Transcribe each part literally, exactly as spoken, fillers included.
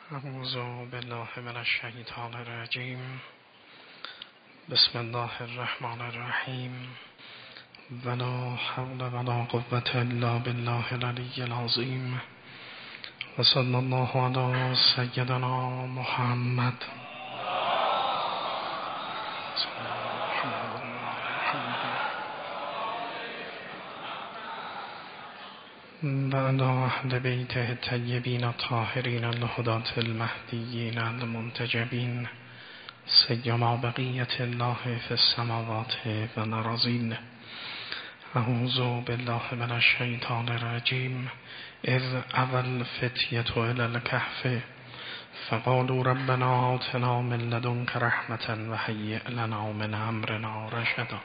اعوذ بالله من الشیطان الرجیم. بسم الله الرحمن الرحیم. ولا حول ولا قوة الا بالله العلی العظیم. و صلی الله علی سیدنا محمد. و علی اهل بیته الطیبین الطاهرین الهداة المهدیین المنتجبین، سیما بقیة الله فی السماوات و الارضین. اعوذ بالله من الشیطان الرجیم. اذ اول الفتیة الی الکهف فقالوا ربنا آتنا من لدنک رحمة و هیئ لنا من امرنا رشدا.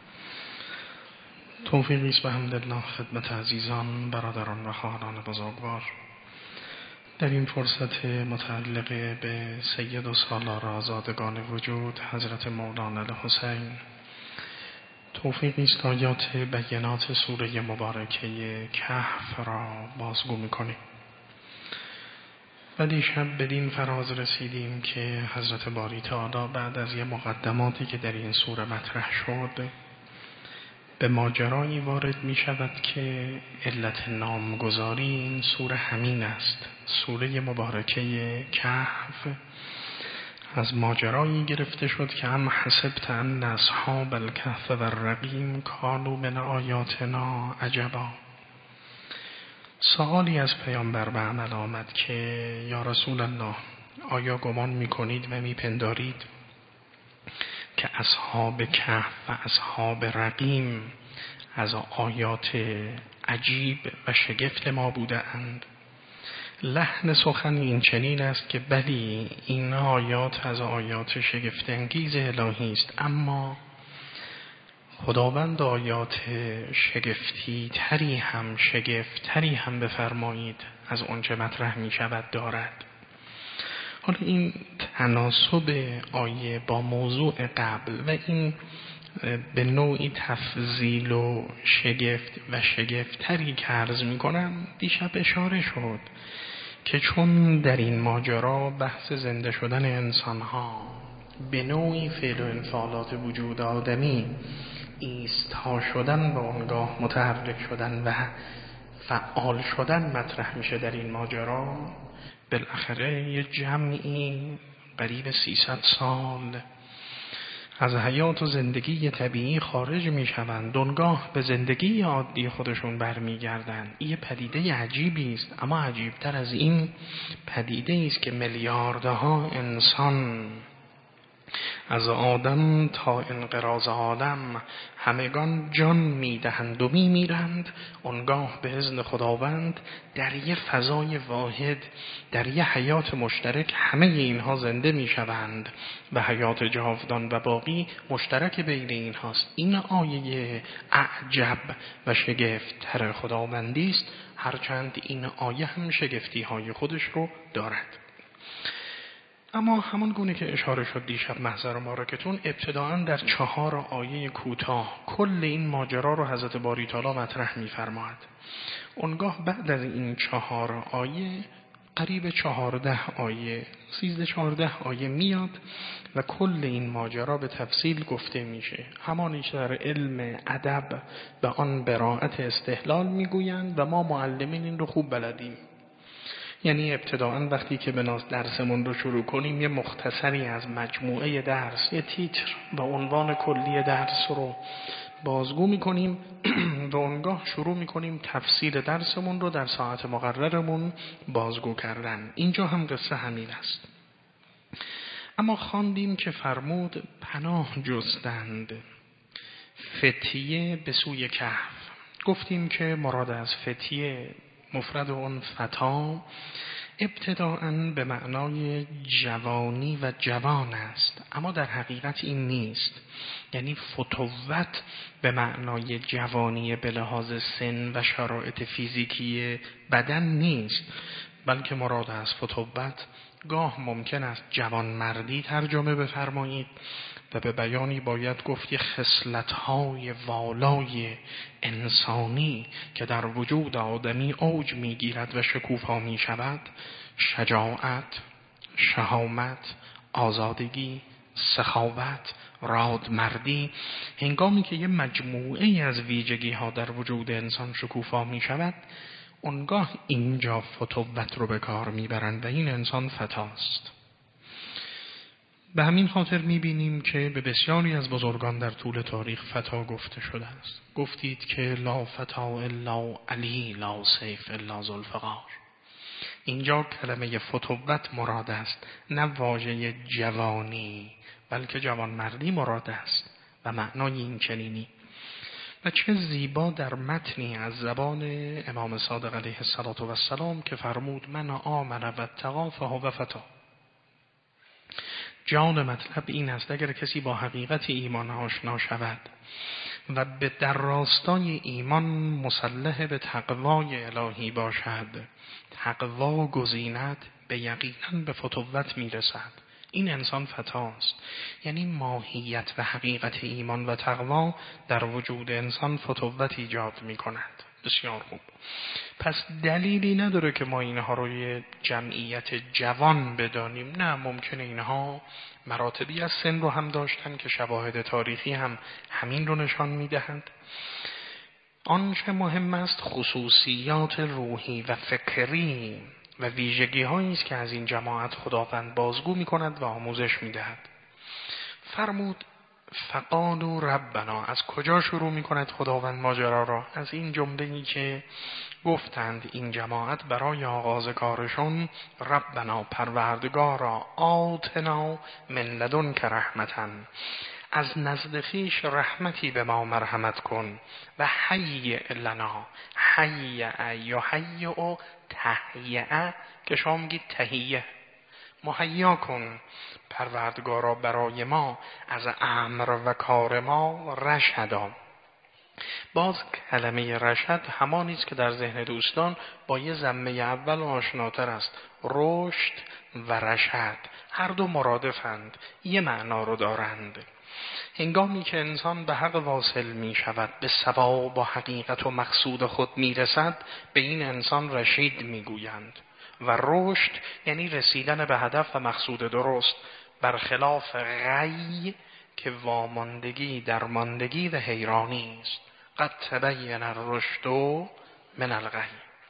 توفیقی است به حمدالله خدمت عزیزان، برادران و خواهران بزرگوار. در این فرصت متعلق به سید و سالار آزادگان وجود حضرت مولانا الحسین، توفیقی است آیات بینات سوره مبارکه کهف را بازگو می‌کنیم. و دیشب بدین فراز رسیدیم که حضرت باری تعالی بعد از یه مقدماتی که در این سوره مطرح شد، به ماجرایی وارد می شود که علت نامگذاری این سوره همین است. سوره مبارکه کهف از ماجرایی گرفته شد که هم حسبت ان اصحاب الکهف و الرقیم کانوا من آیاتنا عجبا. سوالی از پیامبر به عمل آمد که یا رسول الله، آیا گمان می کنید و می پندارید که اصحاب کهف و اصحاب رقیم از آیات عجیب و شگفت ما بوده اند؟ لحن سخن این چنین است که بلی، این آیات از آیات شگفت انگیز الهی است، اما خداوند آیات شگفتی تری هم شگفت تری هم بفرمایید از آنچه مطرح می شود دارد. حالا این تناسب آیه با موضوع قبل و این به نوعی تفضیل و شگفت و شگفتری که عرض می کنم دیشب اشاره شد که چون در این ماجرا بحث زنده شدن انسان ها به نوعی فعل و انفعالات وجود آدمی ایستا شدن و آنگاه متحرک شدن و فعال شدن مطرح میشه در این ماجرا، بالاخره یه جمعی قریب سیصد سال از حیات و زندگی طبیعی خارج می شوند، دنگاه به زندگی عادی خودشون برمی گردند. این پدیده عجیبی است، اما عجیبتر از این پدیده است که میلیاردها انسان از آدم تا انقراض عالم همگان جان میدهند و میمیرند، آنگاه به اذن خداوند در یه فضای واحد، در یه حیات مشترک همه اینها زنده میشوند و حیات جاودان و باقی مشترک بین اینهاست. این آیه اعجب و شگفت‌تر خداوندی است، هرچند این آیه هم شگفتی های خودش رو دارد. اما همان گونه که اشاره شد دیشب محضر مبارکتون، ابتداءً در چهار آیه کوتاه کل این ماجرا رو حضرت باری تعالی مطرح می‌فرماید. اونگاه بعد از این چهار آیه قریب چهارده آیه، سیزده چهارده آیه میاد و کل این ماجرا به تفصیل گفته میشه. همانی که در علم ادب به آن براءت استحلال میگویند و ما معلمین این رو خوب بلدیم. یعنی ابتداءً وقتی که به ناز درسمون رو شروع کنیم یه مختصری از مجموعه درس، یه تیتر و عنوان کلی درس رو بازگو میکنیم و اونگاه شروع میکنیم تفصیل درسمون رو در ساعت مقررمون بازگو کردن. اینجا هم قصه همین است. اما خواندیم که فرمود پناه جستند فتیه به سوی کهف. گفتیم که مراد از فتیه مفرد اون فتا ابتداءً به معنای جوانی و جوان است، اما در حقیقت این نیست. یعنی فتوت به معنای جوانی به لحاظ سن و شرایط فیزیکی بدن نیست، بلکه مراد از فتوت گاه ممکن است جوان مردی ترجمه بفرمایید و به بیانی باید گفت خصلت‌های والای انسانی که در وجود آدمی اوج می‌گیرد و شکوفا می‌شود: شجاعت، شهامت، آزادگی، سخاوت، رادمردی، هنگامی که یه مجموعه ای از ویژگی ها در وجود انسان شکوفا می شود، اونگاه اینجا فتوت رو به کار می برند و این انسان فتاست. به همین خاطر می بینیم که به بسیاری از بزرگان در طول تاریخ فتا گفته شده است. گفتید که لا فتا الا علی لا سیف الا ذوالفقار. اینجا کلمه فتوت مراد است، نه واژه جوانی، بلکه جوانمردی مراد است و معنای این چنینی. و چه زیبا در متنی از زبان امام صادق علیه السلام که فرمود من آمن و اتقی فهو فتا. جان مطلب این است اگر کسی با حقیقت ایمان آشنا شود و به در راستای ایمان مسلح به تقوای الهی باشد، تقوا گزیند، به یقینا به فتوت میرسد. این انسان فتاست. یعنی ماهیت و حقیقت ایمان و تقوا در وجود انسان فتوت ایجاد می کند. بسیار خوب. پس دلیلی نداره که ما اینها رو یه جمعیت جوان بدانیم. نه، ممکنه اینها مراتبی از سن رو هم داشتن که شواهد تاریخی هم همین رو نشان میدهند. آنچه مهم است خصوصیات روحی و فکری و ویژگی هایی است که از این جماعت خداوند بازگو می کند و آموزش می دهد. فرمود فقالوا ربنا. از کجا شروع می کند خداوند ماجرا را؟ از این جمله‌ای که گفتند این جماعت برای آغاز کارشون ربنا پروردگارا آتنا من لدنک رحمتا، از نزد خویش رحمتی به ما مرحمت کن و حیئ لنا، حیئ یا حیئ تهیئ که شما میگید تهیئ، مهیا کن پروردگارا برای ما از امر و کار ما رشدا. باز کلمه رشد همانی است که در ذهن دوستان با یه ضمه اول آشناتر است. رشد و رشد هر دو مرادفند، یه معنا رو دارند. هنگامی که انسان به حق واصل می شود، به ثواب و حقیقت و مقصود خود می رسد، به این انسان رشید می گویند. و رشد یعنی رسیدن به هدف و مقصود درست، برخلاف غی که واماندگی، درماندگی و حیرانی است. قد تبین الرشد من الغی.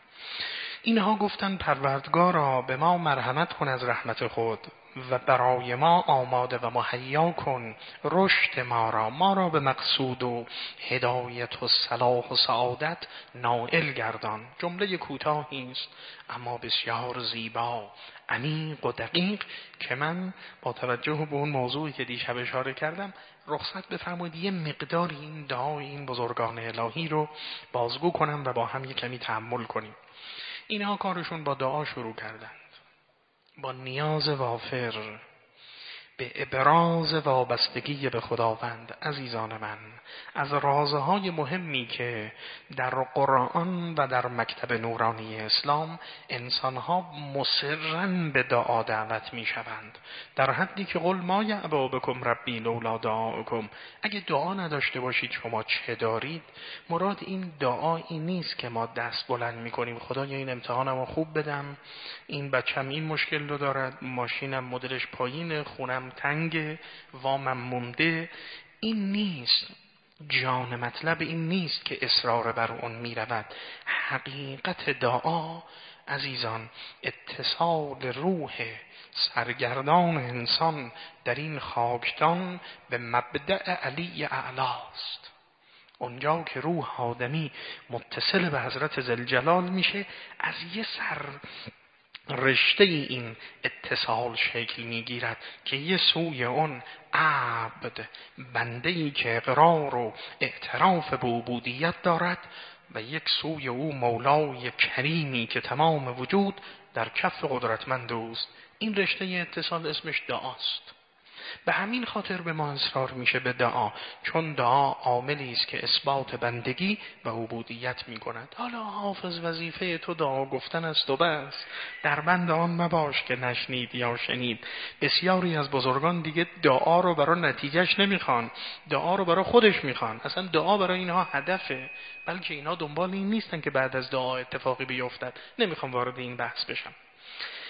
اینها گفتن پروردگارا به ما مرحمت کن از رحمت خود و برای ما آماده و مهیا کن رشد ما را، ما را به مقصود و هدایت و صلاح و سعادت نائل گردان. جمله کوتاهی است اما بسیار زیبا، عمیق و دقیق که من با توجه به اون موضوعی که دیشب اشاره کردم رخصت بفرمایید یه مقدار این دعای این بزرگان الهی رو بازگو کنم و با هم یک کمی تأمل کنیم. اینها کارشون با دعا شروع کردند، با نیاز وافر به ابراز وابستگی به خداوند. عزیزان من، از رازهای مهمی که در قرآن و در مکتب نورانی اسلام انسانها مصرن به دعا دعوت می شوند، در حدی که قل ما یعبا بکم ربی لولا دعاکم، اگه دعا نداشته باشید شما چه دارید؟ مراد این دعایی نیست که ما دست بلند می کنیم خدایا این امتحانمو خوب بدم، این بچم این مشکل رو دارد، ماشینم مدلش پایینه، خونم تنگ، وامم مونده. این نیست. جان مطلب این نیست که اصرار بر اون می رود. حقیقت دعا عزیزان اتصال روح سرگردان انسان در این خاکدان به مبدأ علی اعلاست. اونجا که روح آدمی متصل به حضرت ذوالجلال میشه، از یه سر رشته این اتصال شکل میگیرد که یه سوی اون عبد، بنده‌ای که اقرار و اعتراف به عبودیت دارد، و یک سوی او مولای کریمی که تمام وجود در کف قدرتمند اوست. این رشته اتصال اسمش دعاست. به همین خاطر به ما اصرار میشه به دعا، چون دعا عاملی است که اثبات بندگی و عبودیت میکند. حالا حافظ وظیفه تو دعا گفتن است و بس، در بند آن مباش که نشنید یا شنید. بسیاری از بزرگان دیگه دعا رو برای نتیجهش نمیخوان، دعا رو برای خودش میخوان. اصلا دعا برای اینها هدفه، بلکه اینها دنبال این نیستن که بعد از دعا اتفاقی بیفتد. نمیخوام وارد این بحث بشم.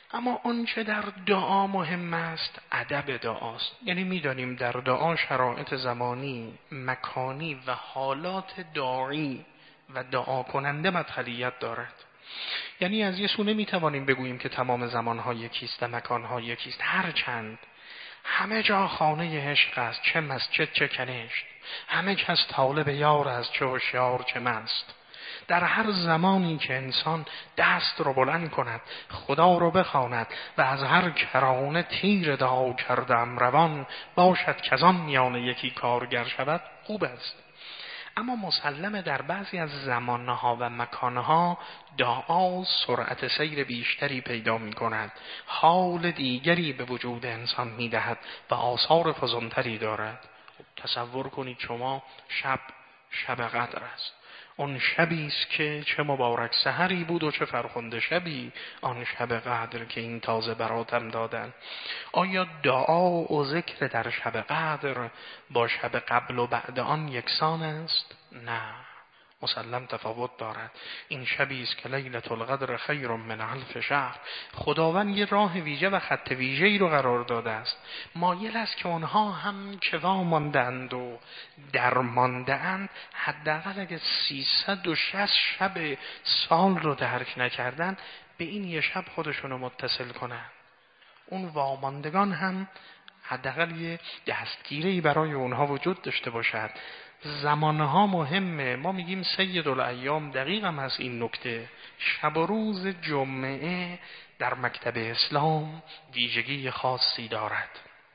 اما آنچه در دعا مهم است ادب دعاست. یعنی می‌دانیم در دعا شرایط زمانی، مکانی و حالات داعی و دعا کننده مدخلیت دارد. یعنی از یه سو نمی‌توانیم بگوییم که تمام زمان‌ها یکیست و مکان‌ها یکیست، هرچند همه جا خانه عشق است، چه مسجد چه کنشت، همه کس طالب یار است، چه هوشیار چه مست. در هر زمانی که انسان دست رو بلند کند، خدا رو بخواند و از هر کرانه تیر دعا کردم روان، باشد که از آن میان یکی کارگر شود، خوب است. اما مسلمه در بعضی از زمانها و مکانها دعا سرعت سیر بیشتری پیدا می کند، حال دیگری به وجود انسان می دهد و آثار فزونتری دارد. تصور کنید شما شب شب قدر است، آن شبی است که چه مبارک سحری بود و چه فرخنده شبی آن شب قدر که این تازه براتم دادن. آیا دعا و ذکر در شب قدر با شب قبل و بعد آن یکسان است؟ نه، مسلم تفاوت دارد. این شبی است که لیلة القدر خیر من الف شهر. خداوند یه راه ویژه و خط ویژه‌ای رو قرار داده است. مایل است که اونها هم که واماندند و درمانده‌اند، حداقل اگه سیصد و شصت شب سال رو درک نکردن، به این یه شب خودشونو متصل کنن. اون واماندگان هم حداقل یه دستگیری برای اونها وجود داشته باشد. زمانها مهمه. ما میگیم سید الایام، دقیقاً از این نکته. شب و روز جمعه در مکتب اسلام ویژگی خاصی دارد.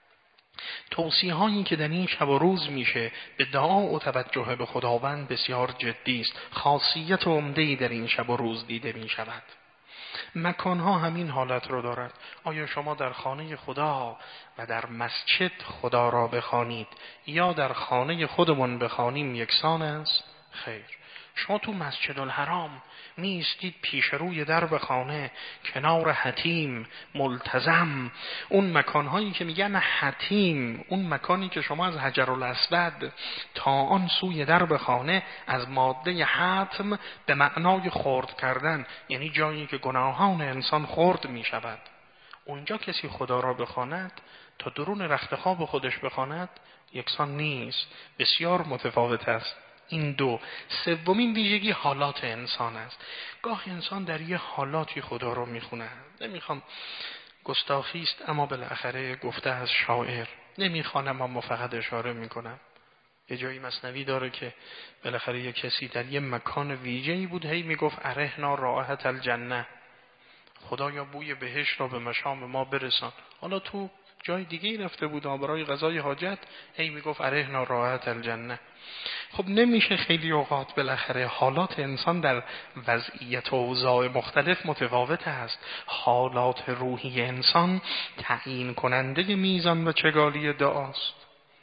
توصیه هایی که در این شب و روز میشه به دعا و توجه به خداوند بسیار جدی است. خاصیت عمده‌ای در این شب و روز دیده میشود. مکانها همین حالت رو دارد. آیا شما در خانه خدا و در مسجد خدا را بخوانید یا در خانه خودمون بخوانیم یکسان است؟ خیر. شما تو مسجد الحرام میستید پیش روی درب خانه، کنار حتیم ملتزم، اون مکانهایی که میگن حتیم، اون مکانی که شما از حجر الاسود تا آن سوی درب خانه از ماده حتم به معنای خرد کردن، یعنی جایی که گناهان انسان خرد میشود، اونجا کسی خدا را بخواند تا درون رخت خواب خودش بخواند یکسان نیست، بسیار متفاوت است. این دو. سومین ویژگی حالات انسان است. گاه انسان در یه حالاتی خدا رو میخونه. نمیخوام گستاخی است اما بالاخره گفته از شاعر، نمیخوانم اما فقط اشاره میکنم. یه جایی مثنوی داره که بالاخره یه کسی در یه مکان ویژه‌ای بود، هی میگفت ارحنا رائحة الجنه، خدایا بوی بهشت را به مشام ما برسان. حالا تو جای دیگه رفته بود برای قضای حاجت، هی میگفت ارحنا رائحة الجنه. خب نمیشه، خیلی اوقات بالاخره حالات انسان در وضعیت و اوضاع مختلف متفاوت است. حالات روحی انسان تعیین کننده میزان و چگالی دعاست.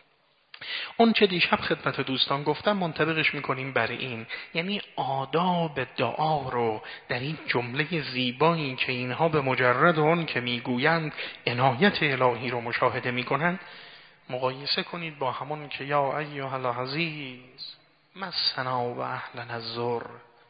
اون چه دیشب خدمت دوستان گفتم منطبقش میکنیم بر این، یعنی آداب دعا رو در این جمله زیبایی که اینها به مجرد اون که میگویند عنایت الهی رو مشاهده میکنند مقایسه کنید با همون که یا ایها العزیز مسنا و اهلنا الضر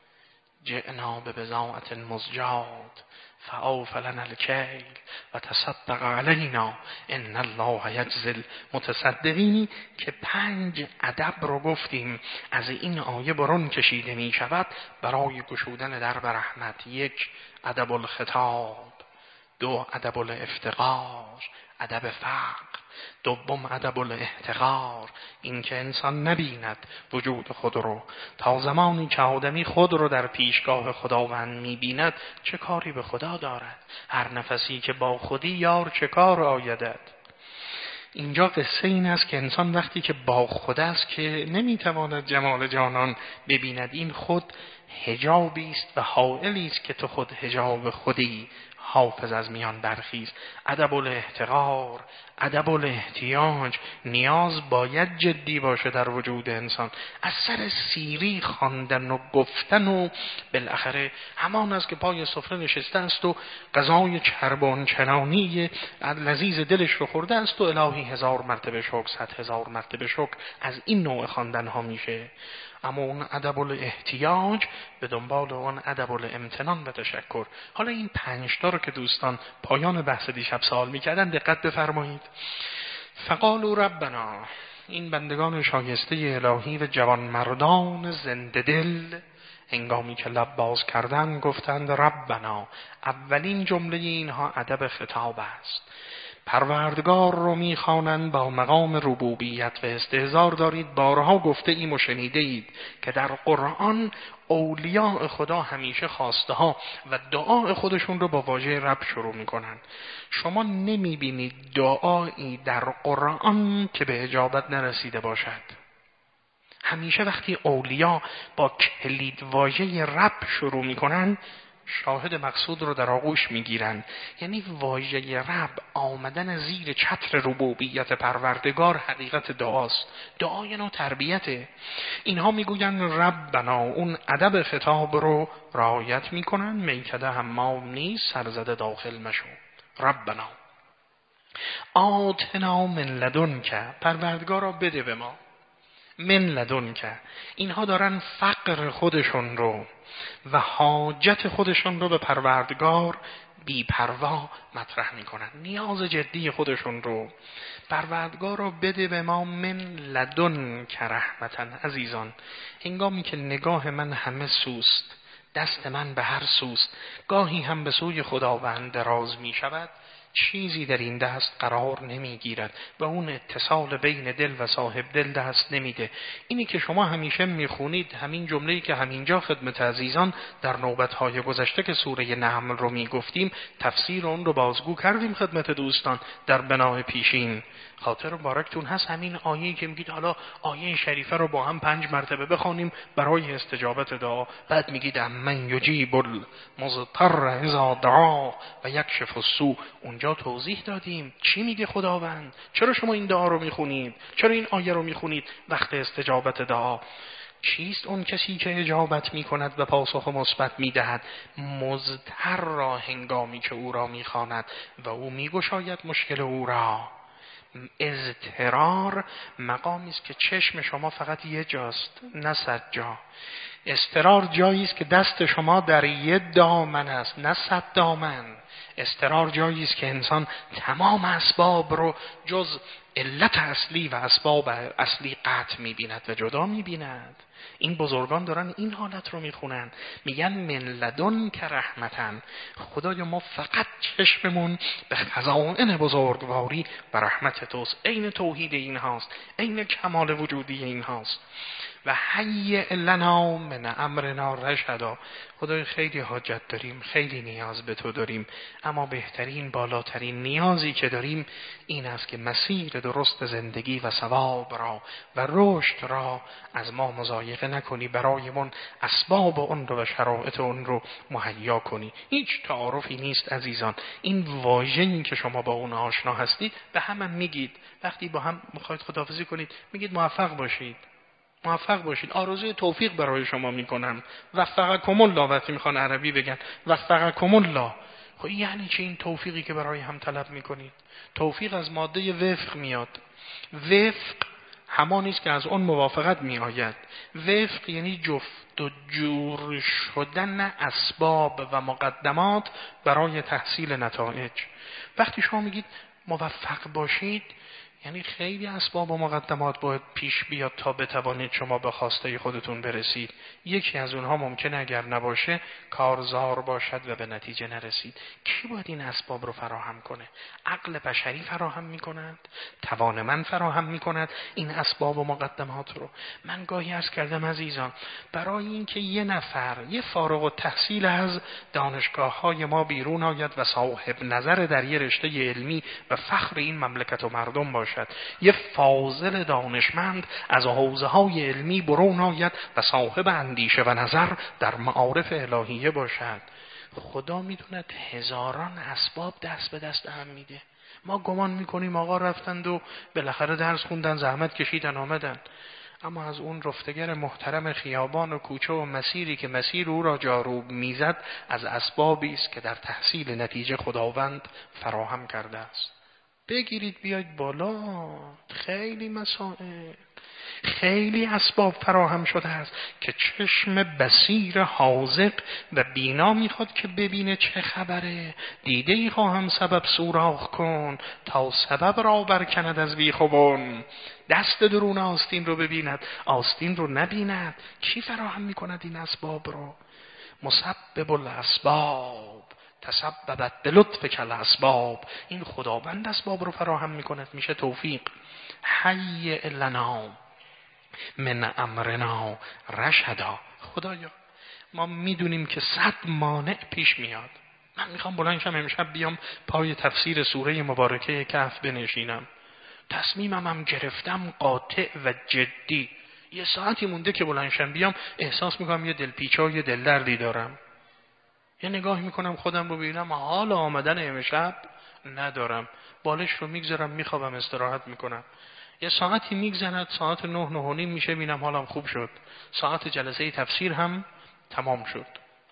جئنا ببضاعة مزجاة فأوف لنا الكیل و تصدق علینا ان الله یجزی المتصدقین، که پنج ادب رو گفتیم از این آیه برون کشیده می شود برای گشودن درب رحمت. یک، ادب الخطاب. دو، ادب الافتقار، ادب فقر. دوم، ادب الاحتقار، این که انسان نبیند وجود خود رو تا زمانی که آدمی خود رو در پیشگاه خداوند میبیند چه کاری به خدا دارد. هر نفسی که با خودی یار چه کار آیدد. اینجا قصه این است که انسان وقتی که با خود است که نمیتواند جمال جانان ببیند، این خود حجابی است و حائلی است که تو خود حجاب خودی. حافظ از میان برخیز. ادب الاحتقار، ادب الاحتیاج، نیاز باید جدی باشه در وجود انسان. از سر سیری خواندن و گفتن و بالاخره همان است که پای سفره نشسته است و غذای چربان چنانی لذیذ دلش رو خورده است و الهی هزار مرتبه شکر، صد هزار مرتبه شکر. از این نوع خواندن ها میشه. اما اون ادب الاحتیاج به دنبال اون ادب الامتنان و تشکر. حالا این پنج تا رو که دوستان پایان بحث دیشب سوال میکردن دقت بفرمایید. فقالوا ربنا، این بندگان شایسته الهی و جوان مردان زنده دل هنگامی که لب باز کردن گفتند ربنا. اولین جمله اینها ادب خطاب است. پروردگار رو میخوانند با مقام ربوبیت و استحضار دارید. بارها گفته ایم و شنیده اید که در قرآن اولیاء خدا همیشه خواسته ها و دعای خودشون رو با واژه رب شروع میکنن. شما نمیبینید دعایی در قرآن که به اجابت نرسیده باشد. همیشه وقتی اولیا با کلید واژه رب شروع میکنن شاهد مقصود رو در آغوش میگیرن. یعنی واژه رب آمدن زیر چتر ربوبیت پروردگار حقیقت دعاست. دعای نوع تربیته. اینها میگوین ربنا، اون ادب خطاب رو رعایت میکنن. میکده حمام نیست، سرزده داخل مشو. ربنا آتنا من لدنک، پروردگارا بده به ما. من لدنک، اینها دارن فقر خودشون رو و حاجت خودشون رو به پروردگار بی پروا مطرح میکنن. نیاز جدی خودشون رو پروردگار رو بده به ما. من لدنک رحمتاً، عزیزان هنگامی که نگاه من همه سوست، دست من به هر سوست، گاهی هم به سوی خداوند دراز می شود، چیزی در این دست قرار نمی گیرد و اون اتصال بین دل و صاحب دل دست نمیده. اینی که شما همیشه میخونید، همین جمله‌ای که همینجا خدمت عزیزان در نوبت‌های گذشته که سوره نحل رو میگفتیم تفسیر اون رو بازگو کردیم خدمت دوستان در بنای پیشین. خاطر مبارکتون هست همین آیه‌ای که میگید حالا آیه شریفه رو با هم پنج مرتبه بخوانیم برای استجابت دعا. بعد میگید امن یجیب المضطر اذا دعا و یکشف السوء. اونجا توضیح دادیم چی میگه خداوند، چرا شما این دعا رو میخونید، چرا این آیه رو میخونید وقت استجابت دعا. چیست اون کسی که اجابت میکند و پاسخ مثبت میدهد؟ مضطر را هنگامی که او را میخواند و او میگشاید مشکل او را. اضطرار مقامی است که چشم شما فقط یه جاست، نه صد جا. اضطرار جایی است که دست شما در یه دامن است، نه صد دامن. اضطرار جایی است که انسان تمام اسباب رو جز علت اصلی و اسباب اصلی قطع می‌بیند و جدا می‌بیند. این بزرگان دارن این حالت رو میخونن، میگن من لدنک رحمتاً. خدایا ما فقط چشممون به خزائن بزرگواری و رحمت توست. عین توحید این هاست، عین کمال وجودی این هاست. و هیئ لنا من امرنا رشدا. خدای خیلی حاجت داریم، خیلی نیاز به تو داریم، اما بهترین بالاترین نیازی که داریم این است که مسیر درست زندگی و ثواب را و رشد را از ما مضایقه نکنی، برایمون اسباب اون رو و شرایط اون رو مهیا کنی. هیچ تعارفی نیست عزیزان. این واژه‌ای که شما با اون آشنا هستید به هم, هم میگید. وقتی با هم میخواید خداحافظی کنید میگید موفق باشید، موفق باشید، آرزوی توفیق برای شما میکنم. وفقکم الله. وقتی میخوان عربی بگن وفقکم الله، خب یعنی چه این توفیقی که برای هم طلب میکنید؟ توفیق از ماده وفق میاد. وفق همانی است که از اون موافقت میآید. وفق یعنی جفت و جور شدن اسباب و مقدمات برای تحصیل نتایج. وقتی شما میگید موفق باشید یعنی خیلی اسباب و مقدمات باید پیش بیاد تا بتوانید شما به خواسته خودتون برسید. یکی از اونها ممکنه اگر نباشه کارزار باشد و به نتیجه نرسید. کی باید این اسباب رو فراهم کنه؟ عقل بشری فراهم میکند، توان من فراهم میکند این اسباب و مقدمات رو. من گاهی عرض کردم عزیزان، برای اینکه یه نفر یه فارغ التحصیل از دانشگاه های ما بیرون آید و صاحب نظر در یه رشته علمی و فخر این مملکت و مردم باشد، یه فاضل دانشمند از حوزه های علمی برون آید و صاحب اندیشه و نظر در معارف الهیه باشد، خدا میدوند هزاران اسباب دست به دست هم میده. ما گمان میکنیم آقا رفتند و بالاخره درس خوندن، زحمت کشیدن آمدن، اما از اون رفتگر محترم خیابان و کوچه و مسیری که مسیر او را جاروب میزد از اسبابی است که در تحصیل نتیجه خداوند فراهم کرده است. بگیرید بیاید بالا. خیلی مسائل خیلی اسباب فراهم شده است که چشم بصیر حاذق و بینا میخواد که ببینه چه خبره. دیده ای خواهم سبب سوراخ کن تا سبب را برکند از بیخوبون. دست درون آستین رو ببیند آستین رو نبیند. کی فراهم میکند این اسباب رو؟ مسبب الاسباب تسببت به لطف کل اسباب. این خداوند اسباب رو فراهم میکند، میشه توفیق. حی لنا من امرنا رشدا. خدایا ما میدونیم که صد مانع پیش میاد. من میخوام بلندشم امشب بیام پای تفسیر سوره مبارکه کهف بنشینم. تصمیمم هم گرفتم قاطع و جدی. یه ساعتی مونده که بلندشم بیام احساس میکنم یه دلپیچه و یه دل دردی دارم. یه نگاه میکنم خودم رو ببینم حال آمدن امشب ندارم. بالش رو میگذارم میخوابم استراحت میکنم. یه ساعتی میگذند ساعت نه نه و نیم میشه بینم حالم خوب شد. ساعت جلسه تفسیر هم تمام شد.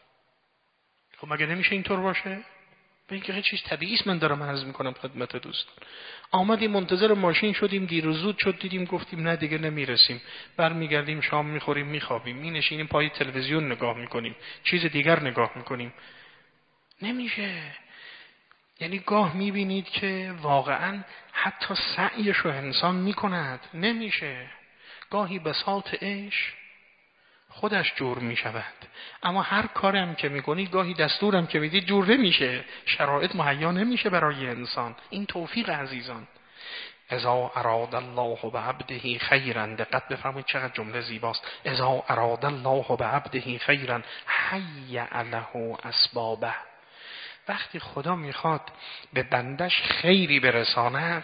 خب مگه نمیشه اینطور باشه؟ به اینکه چیز طبیعی است. من دارم عرض میکنم خدمت دوستان. آمدیم منتظر ماشین شدیم، دیر و زود شد، دیدیم گفتیم نه دیگه نمیرسیم. برمیگردیم شام میخوریم میخوابیم، مینشینیم پای تلویزیون نگاه میکنیم، چیز دیگر نگاه میکنیم. نمیشه. یعنی گاه میبینید که واقعا حتی سعیش رو انسان میکند، نمیشه. گاهی بساط عیش خودش جور میشود، اما هر کارم که میکنید گاهی دستورم که میدید جور نمیشه، شرایط مهیا نمیشه برای انسان. این توفیق عزیزان. اذا اراد الله بعبده خیرا، دقت بفرمایید چقدر جمله زیباست. اذا اراد الله بعبده خیرا حیّ له اسبابه. وقتی خدا میخواد به بندش خیری برساند،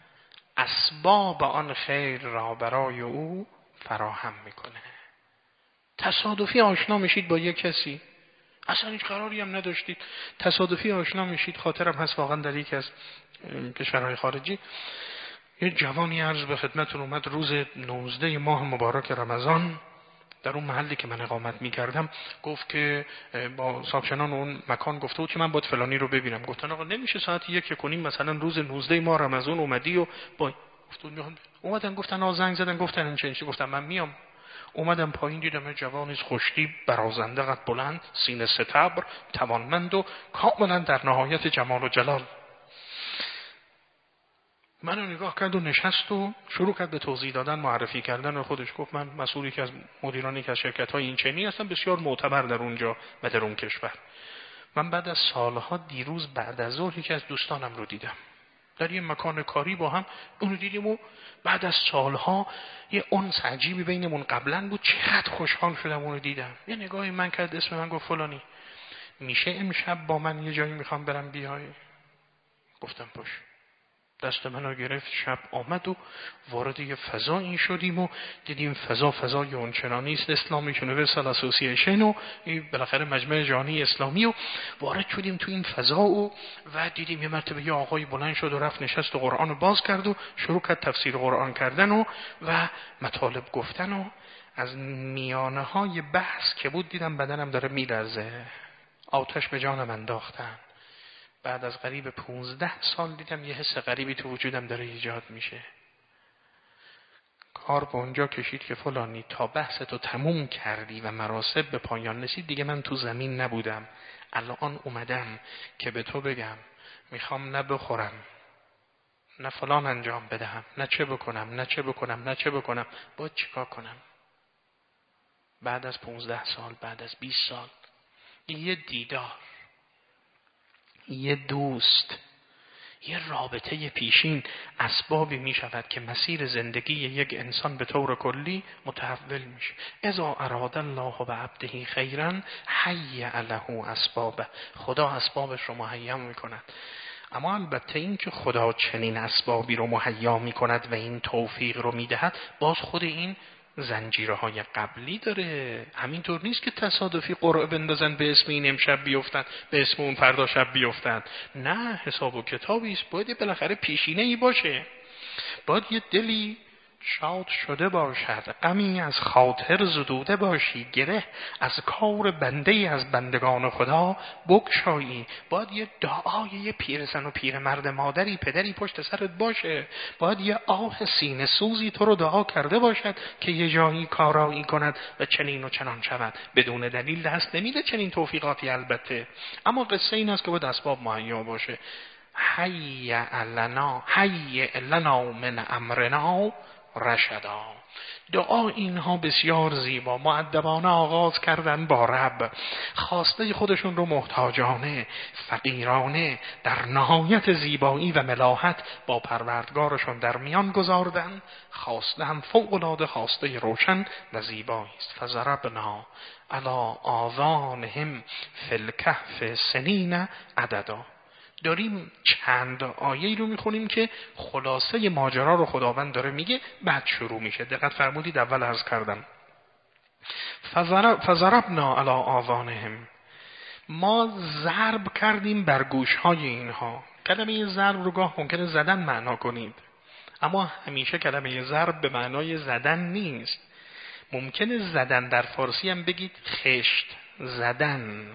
اسباب آن خیر را برای او فراهم میکنه. تصادفی آشنا میشید با یک کسی، اصلا هیچ قراری هم نداشتید، تصادفی آشنا میشید. خاطرم هست واقعا در یک از کشورهای خارجی یه جوانی عرض به خدمتتون اومد روز نوزده ماه مبارک رمضان در اون محلی که من اقامت میکردم. گفت که با صاحبشنان اون مکان گفته بود که من باید فلانی رو ببینم. گفتن آقا نمیشه ساعت یک کنیم مثلا روز نوزده ماه رمضان اومدی و با گفتون اومدن گفتن آ زنگ زدن گفتن این چه چی. گفتم من میام. اومدم پایین دیدم یه جوانی خوشتیپ برازنده قد بلند، سینه ستبر، توانمند و کاملا در نهایت جمال و جلال. منو نگاه کرد و نشست و شروع کرد به توضیح دادن، معرفی کردن و خودش گفت من مسئولی که از مدیرانی که از شرکت‌های این چنینی هستم، بسیار معتبر در اونجا و در اون کشور. من بعد از سالها دیروز بعد از ظهر که از دوستانم رو دیدم در یه مکان کاری با هم اونو دیدیم و بعد از سالها یه انس عجیبی بینمون قبلا بود. چقدر خوشحال شدم اونو دیدم. یه نگاهی من کرد، اسم من گفت فلانی، میشه امشب با من یه جایی میخوام برم بیای؟ گفتم باش. دست منو گرفت، شب آمد و وارد یه فضایی شدیم و دیدیم فضا فضای اونچنانی است، اسلامی یونیورسال اسوسییشن و بالاخره مجمع جهانی اسلامی، و وارد شدیم تو این فضا و و دیدیم یه مرتبه یه آقای بلند شد و رفت نشست و قرآن رو باز کرد و شروع کرد تفسیر قرآن کردن و و مطالب گفتن. و از میانه های بحث که بود دیدم بدنم داره میلرزه، آتش به جانم انداختن. بعد از قریب پونزده سال دیدم یه حس غریبی تو وجودم داره ایجاد میشه. کار به اونجا کشید که فلانی تا بحثتو تموم کردی و مراسم به پایان رسید دیگه من تو زمین نبودم. الان اومدم که به تو بگم میخوام نه بخورم نه فلان انجام بدهم، نه چه بکنم نه چه بکنم نه چه بکنم، باید چیکار کنم؟ بعد از پونزده سال، بعد از بیست سال، یه دیدار، یه دوست، یه رابطه پیشین اسبابی می شود که مسیر زندگی یک انسان به طور کلی متحول میشه. اذا اراد الله بعبده خیرا حیّ له اسبابه. خدا اسبابش رو مهیا می کند. اما البته این که خدا چنین اسبابی رو مهیا می کند و این توفیق رو می دهد، باز خود این زنجیره های قبلی داره. همینطور نیست که تصادفی قرعه بندازن به اسم این امشب بیفتن به اسم اون فردا شب بیفتن. نه، حساب و کتابی است. باید بالاخره پیشینه ای باشه، باید یه دلی شاد شده باشد، غمی از خاطر زدوده باشی، گره از کار بنده از بندگان خدا بگشایی. باید یه دعای یه پیرزن و پیرمرد مادری پدری پشت سرت باشه، باید یه آه سینه سوزی تو رو دعا کرده باشد که یه جایی کارایی کند و چنین و چنان شود. بدون دلیل دست نمیده چنین توفیقاتی البته، اما قصه این است که باید اسباب مهیا باشه. هیئ لنا هیئ لنا من امرنا رشدا. دعا اینها بسیار زیبا مؤدبانه آغاز کردن با رب، خواسته خودشون رو محتاجانه فقیرانه در نهایت زیبایی و ملاحت با پروردگارشون در میان گذاردن. خواسته هم فوق‌العاده خواسته روشن و زیبایی است. فضربنا علی آذانهم فی الکهف سنین عددا. داریم چند آیه رو میخونیم که خلاصه ماجرا رو خداوند داره میگه، بعد شروع میشه. دقت فرمودید اول عرض کردم فضربنا علی آذانهم، ما ضرب کردیم بر گوشهای اینها. کلمه ضرب رو گاه ممکنه زدن معنا کنید، اما همیشه کلمه ضرب به معنای زدن نیست. ممکنه زدن در فارسی هم بگید خشت زدن.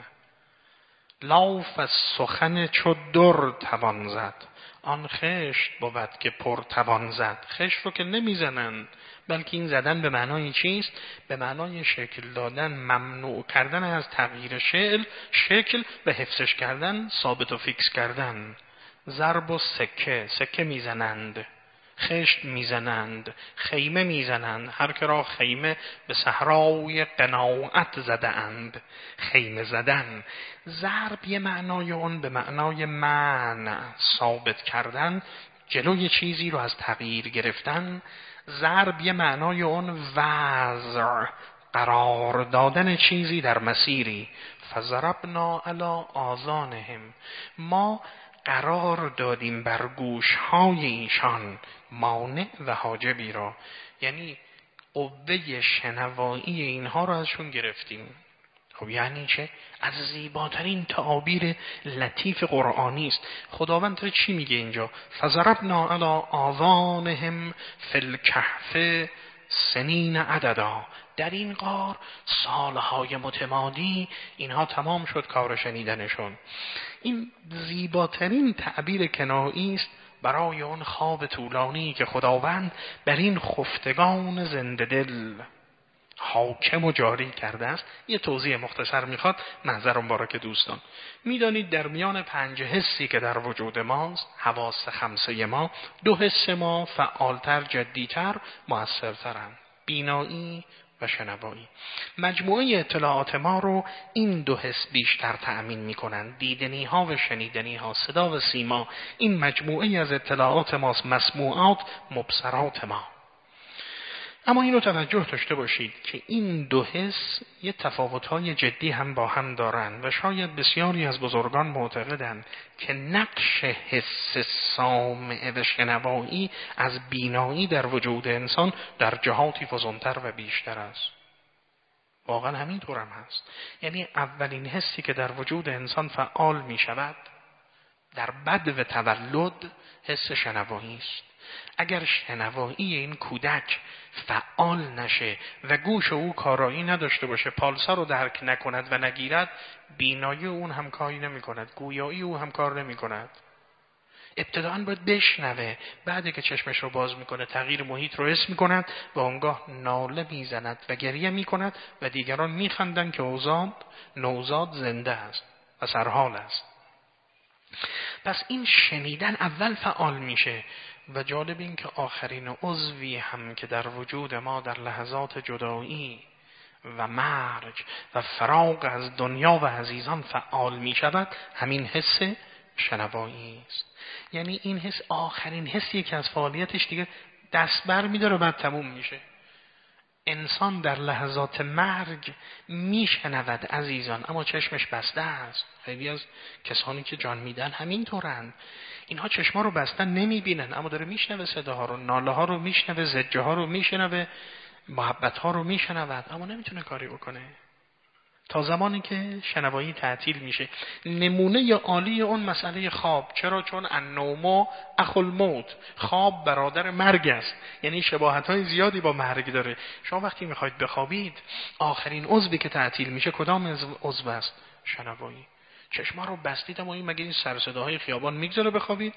لاف از سخن چو در توان زد، آن خشت بود که پر توان زد. خشت رو که نمیزنن، بلکه این زدن به معنای چیست؟ به معنای شکل دادن، ممنوع کردن از تغییر شکل شکل و حفظش کردن، ثابت و فیکس کردن. ضرب و سکه، سکه میزنند، خشت میزنند، خیمه میزنند. هر که را خیمه به صحرای قناعت زده اند. خیمه زدن. ضرب یه معنای اون به معنای منع، ثابت کردن، جلوی چیزی رو از تغییر گرفتن. ضرب یه معنای اون وضع، قرار دادن چیزی در مسیری. فضربنا علی آذانهم، ما قرار دادیم بر گوشهای ایشان مانع و حاجبی را، یعنی قوه شنوایی اینها را ازشون گرفتیم. خب یعنی چه؟ از زیباترین تعابیر لطیف قرآنی است. خداوند داره چی میگه اینجا؟ فضربنا علی آذانهم فی الکهف سنین عددا. در این غار سالهای متمادی اینها تمام شد کار شنیدنشون. این زیباترین تعبیر کنایی است برای اون خواب طولانی که خداوند بر این خفتگان زنده دل حاکم و جاری کرده است. یه توضیح مختصر میخواد، محضر مبارک دوستان. میدانید در میان پنج حسی که در وجود ماست، حواس خمسه ما، دو حس ما فعالتر، جدیتر، موثرترند: بینایی و شنوایی. مجموعه اطلاعات ما رو این دو حس بیشتر تأمین میکنند. دیدنی ها و شنیدنی ها، صدا و سیما، این مجموعه از اطلاعات ماست، مسموعات، مبصرات ما. اما اینو توجه داشته باشید که این دو حس یه تفاوت‌های جدی هم با هم دارن و شاید بسیاری از بزرگان معتقدند که نقش حس سامع و شنوایی از بینایی در وجود انسان در جهاتی فزونتر و بیشتر است. واقعا همینطور هم هست. یعنی اولین حسی که در وجود انسان فعال می شود در بدو تولد حس شنوایی است. اگر شنوایی این کودک فعال نشه و گوش او کارایی نداشته باشه، پالسا رو درک نکند و نگیرد، بینایی اون هم کاری نمی کند، گویایی او هم کار نمی کند. ابتداً باید بشنوه، بعد که چشمش رو باز میکنه تغییر محیط رو حس میکند و آنگاه ناله میزند و گریه میکند و دیگران میخندند که اوزاد نوزاد زنده است و سرحال است. پس این شنیدن اول فعال میشه و جالب این که آخرین عضوی هم که در وجود ما در لحظات جدایی و مرگ و فراق از دنیا و عزیزان فعال می شود همین حس شنوایی است. یعنی این حس آخرین حسی که از فعالیتش دیگه دست بر می داره و بعد تموم میشه. انسان در لحظات مرگ میشنود عزیزان، اما چشمش بسته است. خیلی از کسانی که جان میدن همینطورند. اینها چشما رو بستن نمیبینن، اما داره میشنوه صداها رو، ناله ها رو میشنوه، زجه ها رو میشنوه، محبت ها رو میشنود، اما نمیتونه کاری بکنه. تا زمانی که شنوایی تعطیل میشه. نمونه عالی اون مسئله خواب. چرا؟ چون النوم اخو الموت، خواب برادر مرگ است، یعنی شباهت‌های زیادی با مرگ داره. شما وقتی میخواید بخوابید آخرین عضوی که تعطیل میشه کدام عضو است؟ شنوایی. چشما رو بستید اما این مگه این سر صداهای خیابان میگذاره بخوابید؟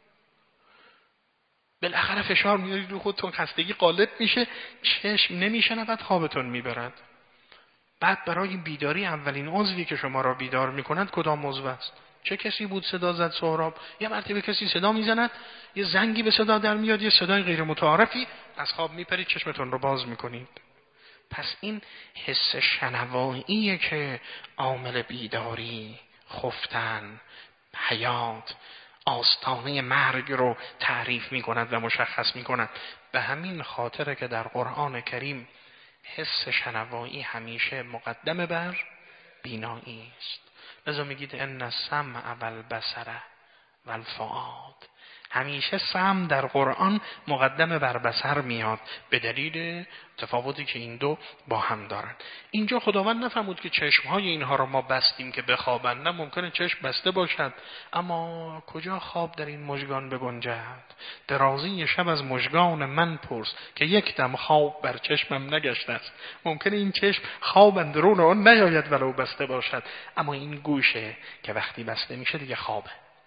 بالاخره فشار میارید رو خودتون، خستگی غالب میشه، چشم نمیشنود، خوابتون میبرد. بعد برای بیداری اولین عضوی که شما را بیدار میکند کدام عضو است؟ چه کسی بود صدا زد سهراب؟ یه مرتبه کسی صدا میزند، یه زنگی به صدا در میاد، یه صدای غیر متعارفی، از خواب میپرید، چشمتون رو باز میکنید. پس این حس شنواییه که عامل بیداری، خفتن، حیات، آستانه مرگ رو تعریف میکند و مشخص میکند. به همین خاطره که در قرآن کریم حس شنوایی همیشه مقدم بر بینایی است. لذا میگید ان السمع والبصر والفؤاد. همیشه سمع در قرآن مقدم بر بصر میاد به دلیل تفاوتی که این دو با هم دارن. اینجا خداوند نفرمود که چشمهای اینها رو ما بستیم که بخوابند. نه، ممکنه چشم بسته باشد اما کجا خواب در این مژگان بگنجد؟ درازی شب از مژگان من پرس که یک دم خواب بر چشمم نگشته است. ممکنه این چشم خواب اندرون آن نیاید ولو بسته باشد، اما این گوشه که وقتی بسته میشه دیگه خوابه.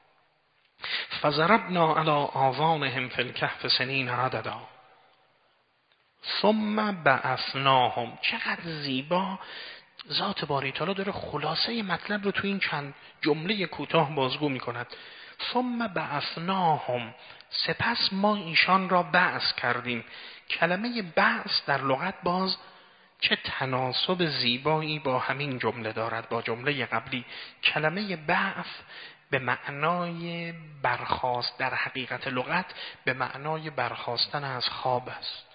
فضربنا علی آذانهم فی الکهف سنین عددا ثم بعثناهم. چقدر زیبا ذات باری تعالی داره خلاصه مطلب رو تو این چند جمله کوتاه بازگو میکند. ثم بعثناهم، سپس ما ایشان را بعث کردیم. کلمه بعث در لغت باز چه تناسب زیبایی با همین جمله دارد، با جمله قبلی. کلمه بعث به معنای برخاست، در حقیقت لغت به معنای برخاستن از خواب است.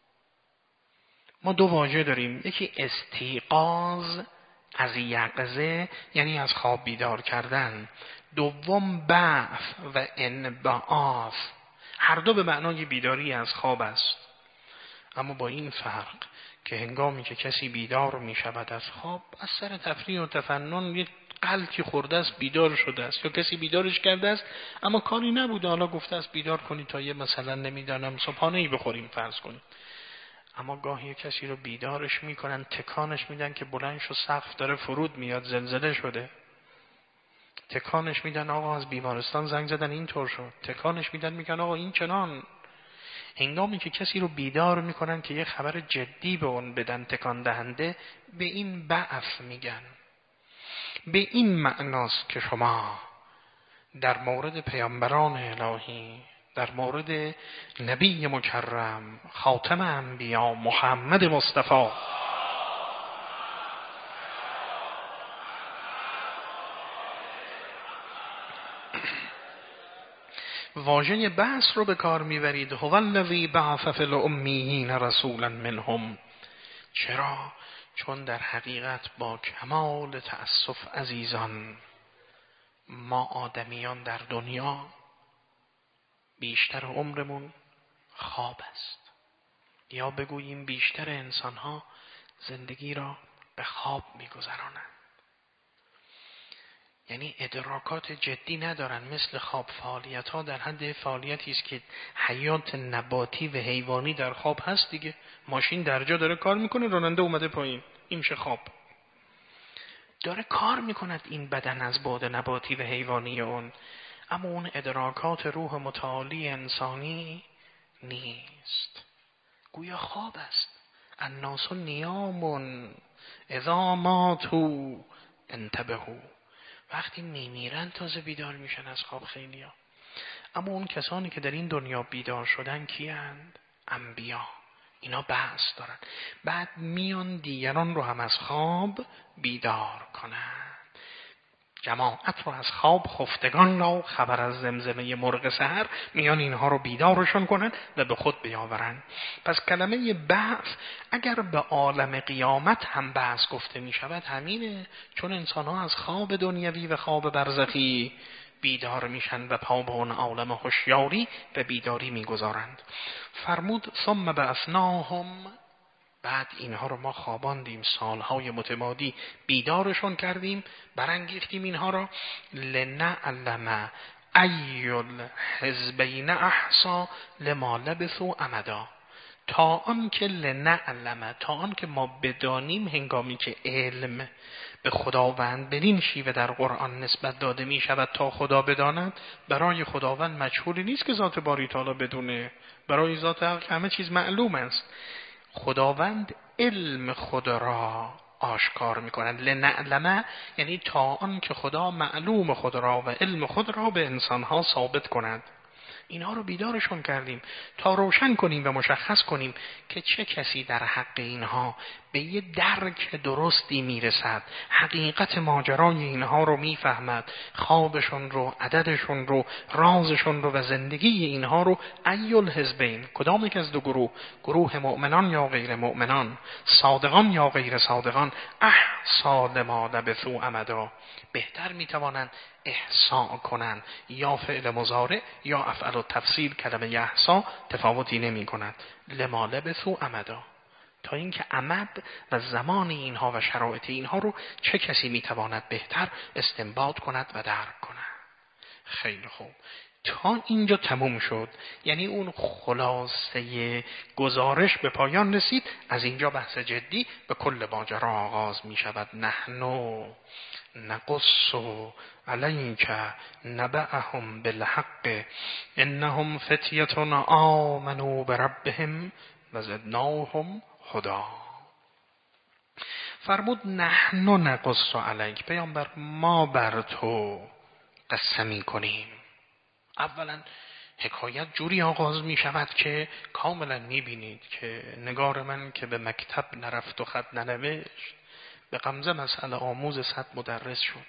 ما دو واژه داریم، یکی استیقاظ از یقظه یعنی از خواب بیدار کردن، دوم بعث و انبعاث، هر دو به معنای بیداری از خواب است. اما با این فرق که هنگامی که کسی بیدار می شود از خواب، از سر تفریح و تفنن یک غلطی خورده است بیدار شده است، یا کسی بیدارش کرده است اما کاری نبوده، حالا گفته است بیدار کنید تا یه مثلا نمیدانم صبحانه‌ای بخوریم فرض کنید. اما گاهی کسی رو بیدارش میکنن، تکانش میدن که بلند شو، سقف داره فرود میاد، زلزله شده. تکانش میدن آقا از بیمارستان زنگ زدن اینطور شد. تکانش میدن میگن آقا این چنان. هنگامی که کسی رو بیدار میکنن که یه خبر جدی به اون بدن، تکان دهنده، به این بعث میگن. به این معناست که شما در مورد پیامبران الهی، در مورد نبی مکرم خاتم انبیا محمد مصطفی واژه بعث رو به کار میبرید. هو الذی بعث فی الامیین رسولا منهم. چرا؟ چون در حقیقت با کمال تأسف عزیزان، ما آدمیان در دنیا بیشتر عمرمون خواب است، یا بگوییم بیشتر انسانها زندگی را به خواب میگذرانند. یعنی ادراکات جدی ندارن. مثل خواب فعالیت ها در حد فعالیتی است که حیات نباتی و حیوانی در خواب هست دیگه. ماشین در جا داره کار میکنه، راننده اومده پایین، این میشه خواب. داره کار میکند این بدن از بعد نباتی و حیوانی اون، اما اون ادراکات روح متعالی انسانی نیست، گویا خواب است. الناس نیام اذا ماتوا انتبهوا. وقتی میمیرن تازه بیدار میشن از خواب خیلیا. اما اون کسانی که در این دنیا بیدار شدن کیند؟ انبیا. اینا بعث دارن، بعد میان دیگران رو هم از خواب بیدار کنن. جماعت رو از خواب خفتگان را خبر از زمزمه مرغ سحر، میان اینها رو بیدارشون کنن و به خود بیاورن. پس کلمه بعث اگر به عالم قیامت هم بعث گفته می شود همینه، چون انسان ها از خواب دنیوی و خواب برزخی بیدار میشن و پا به اون عالم هوشیاری و بیداری میگذارند. فرمود ثم بعثناهم بعد اینها رو ما خواباندیم، سالهای متمادی بیدارشون کردیم، برانگیختیم اینها را. لنعلم ای الحزبین احصی لما لبثوا امدا، تا آن که لنعلم، تا آن که ما بدانیم. هنگامی که علم به خداوند بدین شیوه در قرآن نسبت داده می شود تا خدا بداند، برای خداوند مجهولی نیست که ذات باری تعالی بدونه، برای ذات حق همه چیز معلوم است. خداوند علم خود را آشکار میکنند. لنعلمه یعنی تا آن که خدا معلوم خود را و علم خود را به انسانها ثابت کند. اینها رو بیدارشون کردیم تا روشن کنیم و مشخص کنیم که چه کسی در حق اینها به یه درک درستی میرسد، حقیقت ماجرای اینها رو میفهمد، خوابشون رو، عددشون رو، رازشون رو و زندگی اینها رو. ای الحزبین، کدام یک از دو گروه، گروه مؤمنان یا غیر مؤمنان، صادقان یا غیر صادقان، احصی لما لبثوا امدا، بهتر میتوانند احصاء کنند. یا فعل مضارع یا افعل التفصیل کلمه احصا تفاوتی نمی کند. لما لبثوا امدا، تا اینکه امد و زمان اینها و شرایط اینها رو چه کسی میتواند بهتر استنباط کند و درک کند. خیلی خوب، تا اینجا تموم شد، یعنی اون خلاصه گزارش به پایان رسید. از اینجا بحث جدی به کل ماجرا آغاز می شود. نحنو نقص علیک نبأهم بالحق انهم فتیة آمنوا بربهم و زدناهم هدی. فرمود نحنو نقص علیک، پیامبر ما بر تو قصه کنیم. اولا حکایت جوری آغاز می شود که کاملا می بینید که نگار من که به مکتب نرفت و خط ننوشت، به غمزه مسئله آموز صد مدرس شد.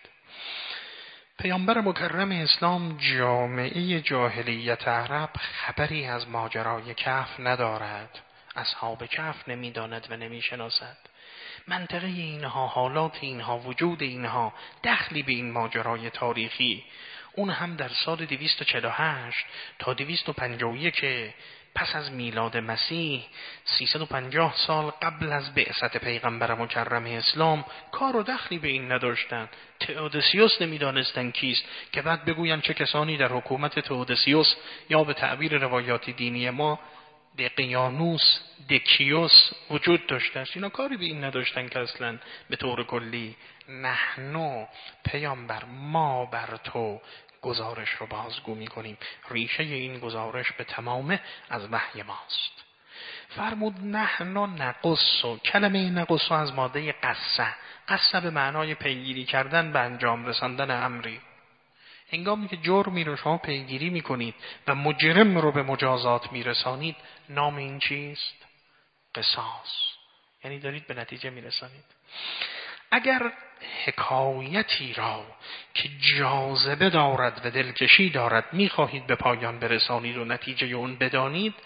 پیامبر مکرم اسلام جامعه جاهلیت عرب خبری از ماجرای کهف ندارد، اصحاب کهف نمی داند و نمی شناسد. منطقه اینها، حالات اینها، وجود اینها دخلی به این ماجرای تاریخی، اون هم در سال دویست و چهل و هشت تا دویست و پنجاه و یک پس از میلاد مسیح، سیصد و پنجاه سال قبل از بعثت پیغمبر مکرم اسلام، کار و دخلی به این نداشتند. تئودسیوس نمیدانستند کیست که بعد بگویند چه کسانی در حکومت تئودسیوس یا به تعبیر روایات دینی ما دقیانوس، دکیوس وجود داشته است. اینا کاری به این نداشتن که اصلا به طور کلی نحنو پیامبر ما بر تو گزارش رو بازگو می کنیم. ریشه این گزارش به تمامه از وحی ماست. فرمود نحنو نقص، کلمه نقص از ماده قصه، قصه به معنای پیگیری کردن به انجام رساندن امری. هنگامی که جرمی رو شما پیگیری میکنید و مجرم رو به مجازات میرسانید، نام این چیست؟ قصاص. یعنی دارید به نتیجه میرسانید. اگر حکایتی را که جاذبه دارد و دلکشی دارد میخواهید به پایان برسانید و نتیجه اون بدانید،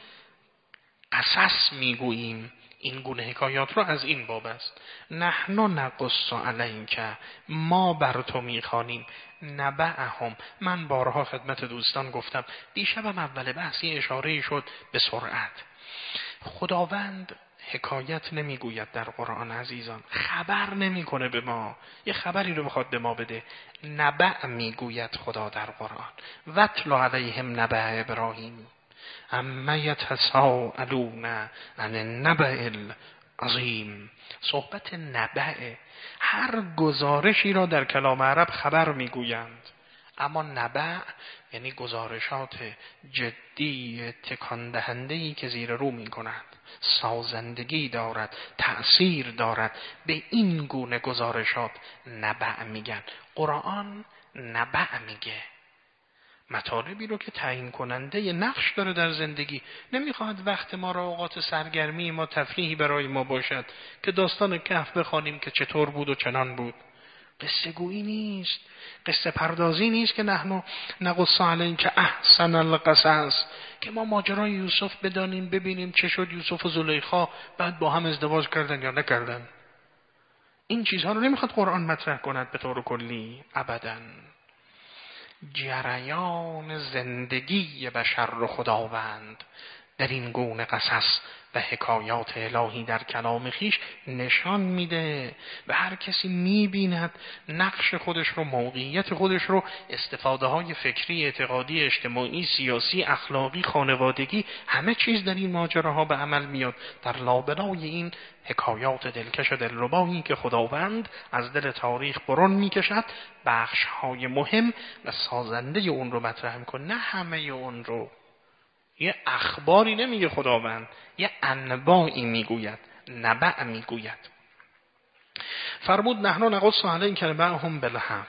قصص میگوییم. این گونه حکایات را از این باب است. نحنو نقص علیک، ما بر تو میخوانیم. نبأهم، من بارها خدمت دوستان گفتم، دیشبم اول بحثی اشاره شد به سرعت. خداوند حکایت نمیگوید در قرآن عزیزان، خبر نمیکنه به ما، یه خبری رو بخواد به ما بده. نبأ میگوید خدا در قرآن. واتل علیهم نبأ ابراهیم اما یتساءلون عن النبأ العظیم. صحبت نبأ، هر گزارشی را در کلام عرب خبر میگویند، اما نبأ یعنی گزارشات جدی تکان دهنده‌ای که زیر رو می‌کند، سازندگی دارد، تأثیر دارد. به این گونه گزارشات نبأ میگن. قرآن نبأ میگه، مطالبی رو که تعیین کننده ی نقش داره در زندگی. نمیخواد وقت ما را، اوقات سرگرمی ما، تفریحی برای ما باشد که داستان کهف بخوانیم که چطور بود و چنان بود. قصه گویی نیست، قصه پردازی نیست که نحنو نقص علیک احسن القصص، که ما ماجرای یوسف بدانیم، ببینیم چه شد یوسف و زلیخا بعد با هم ازدواج کردن یا نکردن. این چیزها رو نمیخواد قرآن مطرح کند به طور کلی، ابداً. جریان زندگی بشر و خداوند در این گونه قصص و و حکایات الهی در کلام خیش نشان میده و هر کسی میبیند نقش خودش رو، موقعیت خودش رو، استفاده های فکری، اعتقادی، اجتماعی، سیاسی، اخلاقی، خانوادگی، همه چیز در این ماجراها به عمل میاد در لابلای این حکایات دلکش و دلربایی که خداوند از دل تاریخ برون میکشد، بخش های مهم و سازنده اون رو مطرح میکنه، نه همه اون رو. یه اخباری نمیگه خداوند، یه انبائی میگوید، نبع میگوید. فرمود نحن نقص علیک نبأهم بالحق.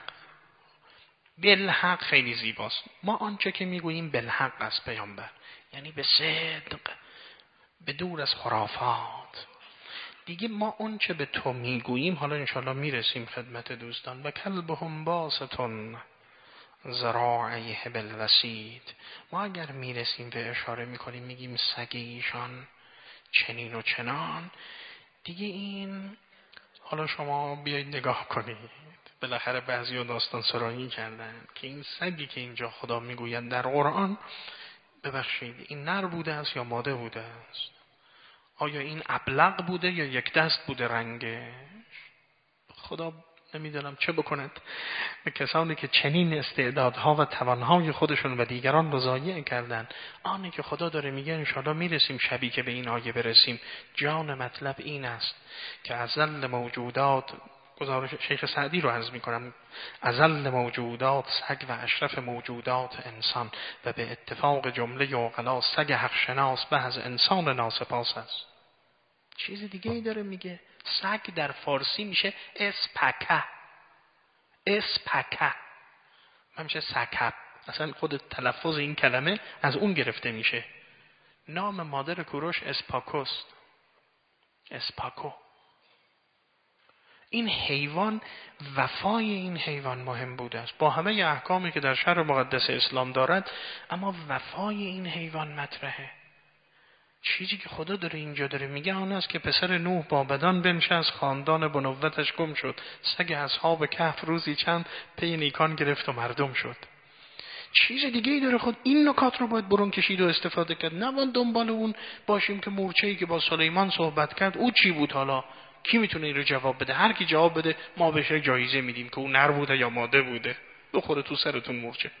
بالحق خیلی زیباست. ما آنچه که میگوییم بالحق از پیامبر، یعنی به صدق، به دور از خرافات. دیگه ما آنچه به تو میگوییم، حالا انشالله میرسیم خدمت دوستان، و کلبهم باسطون ذراعیه بالوسید. ما اگر میرسیم به اشاره میکنیم میگیم سگ ایشان چنین و چنان، دیگه این حالا شما بیایید نگاه کنید، بالاخره بعضی داستان سرایی کردن که این سگی که اینجا خدا میگوید در قرآن، ببخشید این نر بوده است یا ماده بوده است؟ آیا این ابلق بوده یا یک دست بوده رنگش؟ خدا نمیدونم چه بکند به کسانی که چنین استعدادها و توانهای خودشون و دیگران رو ضایع کردن. آنی که خدا داره میگه انشاءالله میرسیم شبی که به این آیه برسیم. جان مطلب این است که ازل موجودات، گزارش شیخ سعدی رو عرض میکنم، ازل موجودات سگ و اشرف موجودات انسان، و به اتفاق جمله عقلا سگ حق شناس به از انسان ناسپاس است. چیز دیگه ای داره میگه. سگ در فارسی میشه اسپکه، اسپکه همشه سکب، اصلا خود تلفظ این کلمه از اون گرفته میشه. نام مادر کوروش اسپاکوست، اسپاکو. این حیوان، وفای این حیوان مهم بوده است با همه احکامی که در شرع مقدس اسلام دارد، اما وفای این حیوان مطرحه. چیزی که خدا داره اینجا داره میگه آن است که پسر نوح با بدان بنشست، خاندان بنوتش گم شد، سگ اصحاب کهف روزی چند پی نیکان گرفت و مردم شد. چیز دیگه ای داره خود. این نکات رو باید برون کشید و استفاده کرد، نباید دنبال اون باشیم که مورچه‌ای که با سلیمان صحبت کرد او چی بود، حالا کی میتونه این رو جواب بده؟ هر کی جواب بده ما بهش جایزه میدیم که اون نر بوده یا ماده بوده، بخوره تو سرتون مورچه.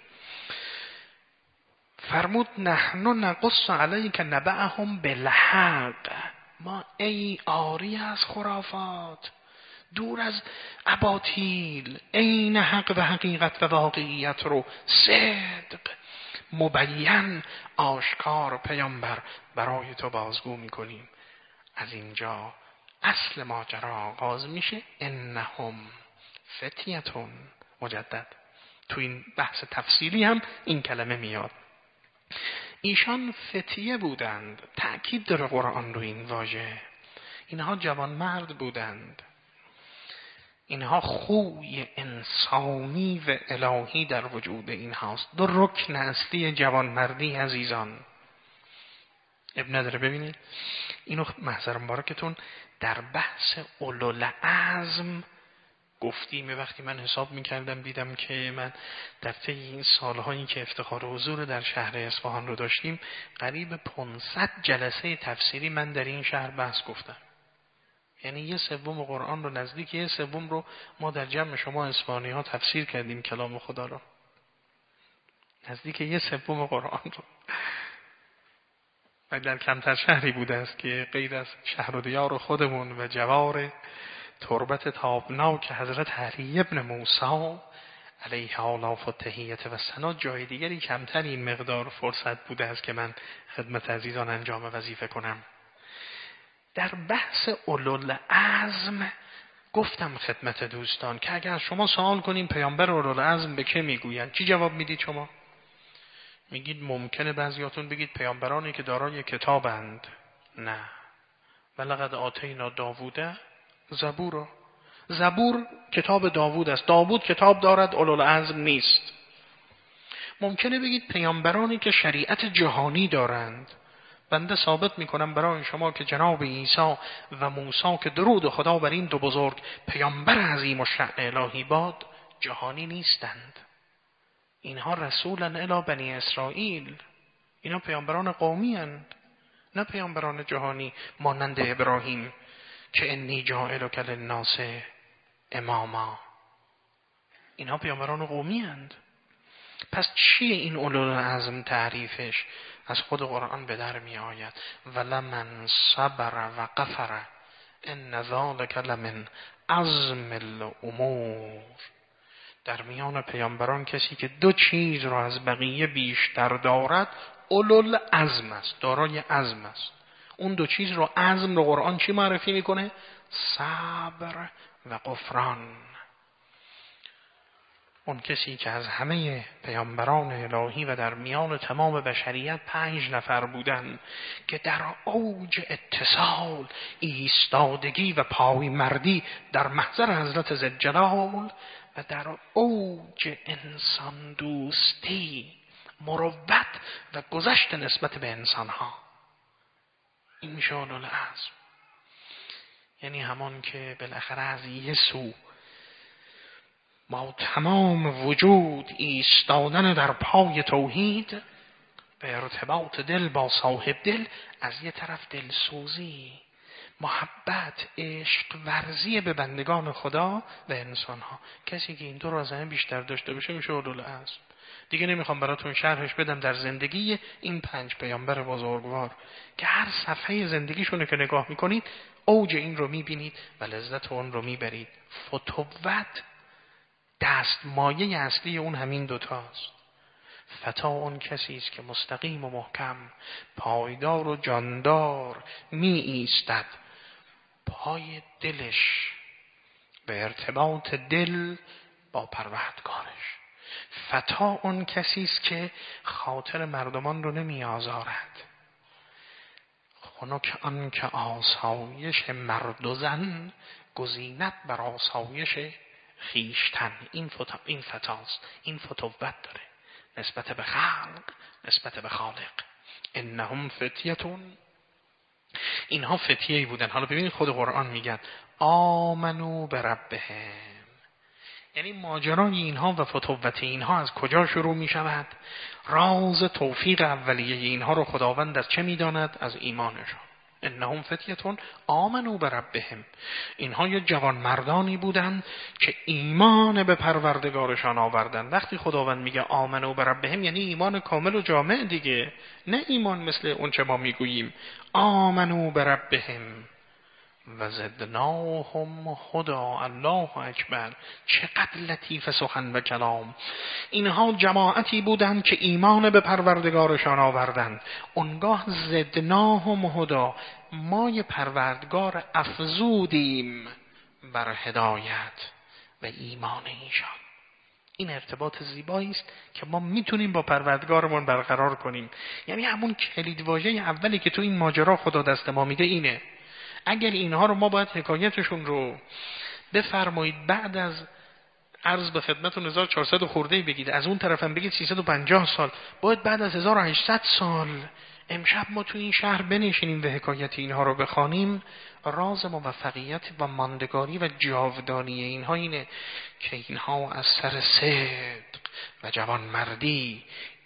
فرمود نحن نقص علیک نبأهم بالحق. ما ای آری از خرافات، دور از اباطیل، عین حق و حقیقت و واقعیت رو صدق مبین آشکار پیامبر برای تو بازگو میکنیم. از اینجا اصل ماجرا آغاز میشه. انهم فتیتون، مجدد تو این بحث تفصیلی هم این کلمه میاد. ایشان فتیه بودند، تأکید داره قرآن رو این واژه. اینها جوان مرد بودند، اینها خوی انسانی و الهی در وجود اینهاست. دو رکن اصلی جوان مردی عزیزان. ابن نداره ببینید اینو محضر مبارکتون در بحث اولوالعزم گفتیم. وقتی من حساب میکردم دیدم که من در طی این سالهایی که افتخار حضور در شهر اصفهان رو داشتیم قریب پانصد جلسه تفسیری من در این شهر بحث گفتم. یعنی یه سوم قرآن رو، نزدیک یه سوم رو ما در جمع شما اصفهانی ها تفسیر کردیم کلام خدا رو، نزدیک یه سوم قرآن رو. و در کمتر شهری بوده است که غیر از شهر و دیار خودمون و جوار تربت تابناک حضرت علی ابن موسی علیه آلاف و تحییت و سنا جای دیگری کمتر این مقدار فرصت بوده است که من خدمت عزیزان انجام وظیفه کنم. در بحث اولوالعزم گفتم خدمت دوستان که اگر شما سوال کنیم پیامبر اولوالعزم به که میگویند، چی جواب میدید شما؟ میگید ممکنه بعضیاتون بگید پیامبرانی که دارای کتابند. نه، ولقد آتینا داوود زبور. زبور کتاب داوود است، داوود کتاب دارد، اولوالعزم نیست. ممکنه بگید پیامبرانی که شریعت جهانی دارند. بنده ثابت میکنم برای شما که جناب عیسی و موسی که درود خدا بر این دو بزرگ پیامبر عظیم و شأن الهی باد، جهانی نیستند. اینها رسولا الی بنی اسرائیل، اینا پیامبران قومی اند. نه پیامبران جهانی مانند ابراهیم که انی جاعلک للناس اماما. اینها پیامبران قومی اند. پس چیه این اولوالعزم تعریفش؟ از خود قرآن به در می آید ولمن صبر و غفر ان ذلک لمن عزم الامور. در میان پیامبران کسی که دو چیز را از بقیه بیشتر دارد اولوالعزم است، دارای عزم است. اون دو چیز رو، عزم رو قرآن چی معرفی میکنه؟ صبر و غفران. اون کسی که از همه پیامبران الهی و در میان تمام بشریت پنج نفر بودن که در اوج اتصال، ایستادگی و پایمردی در محضر حضرت ذوالجلال و در اوج انسان دوستی، مروت و گذشت نسبت به انسانها، این میشه اولوالعزم. یعنی همان که بالاخره از یه سو با تمام وجود ایستادن در پای توحید به ارتباط دل با صاحب دل، از یه طرف دلسوزی، محبت، عشق ورزی به بندگان خدا و انسانها. کسی که این دو را از همه بیشتر داشته باشه میشه اولوالعزم. دیگه نمیخوام براتون شرحش بدم در زندگی این پنج پیامبر بزرگوار که هر صفحه زندگیشونه که نگاه میکنید اوج این رو میبینید و لذت اون رو میبرید. فتوت دست مایه اصلی اون همین دوتاست. فتا اون کسی است که مستقیم و محکم، پایدار و جاندار می ایستد پای دلش به ارتباط دل با پروردگارش. فتا اون کسی است که خاطر مردمان رو نمی آزارد. خنک آن که آسایش مرد و زن گزینت بر آسایش خیشتن. این فتا این فتاست، این فتوت داره نسبت به خلق، نسبت به خالق. انهم فتیتون، اینها فتیه‌ای بودن. حالا ببینید خود قرآن میگن آمنو بربهم، یعنی ماجرای اینها و فتوت اینها از کجا شروع میشود؟ راز توفیق اولیه اینها رو خداوند از چه میداند؟ از ایمانشان. انهم فتیتون آمنو بربهم، اینها یه جوان مردانی بودند که ایمان به پروردگارشان آوردند. وقتی خداوند میگه آمنو بربهم یعنی ایمان کامل و جامع دیگه، نه ایمان مثل اون چه ما میگوییم آمنو بربهم و زدناهم هدا. الله اکبر، چقدر لطیف سخن و کلام. اینها جماعتی بودند که ایمان به پروردگارشان آوردند. اونگاه زدناهم هدا، ما پروردگار افزودیم بر هدایت و ایمان ایشان. این ارتباط زیبایی است که ما میتونیم با پروردگارمون برقرار کنیم. یعنی همون کلید واژه اولی که تو این ماجرا خدا دست ما میده اینه. اگر اینها رو ما باید حکایتشون رو بفرمایید بعد از عرض به خدمتتون هزار و چهارصد خورده بگید، از اون طرف هم بگید سیصد و پنجاه سال، باید بعد از هزار و هشتصد سال امشب ما تو این شهر بنشینیم و حکایت اینها رو بخوانیم. راز موفقیت و ماندگاری و جاودانی اینها اینه که اینها از سر صدق و جوانمردی،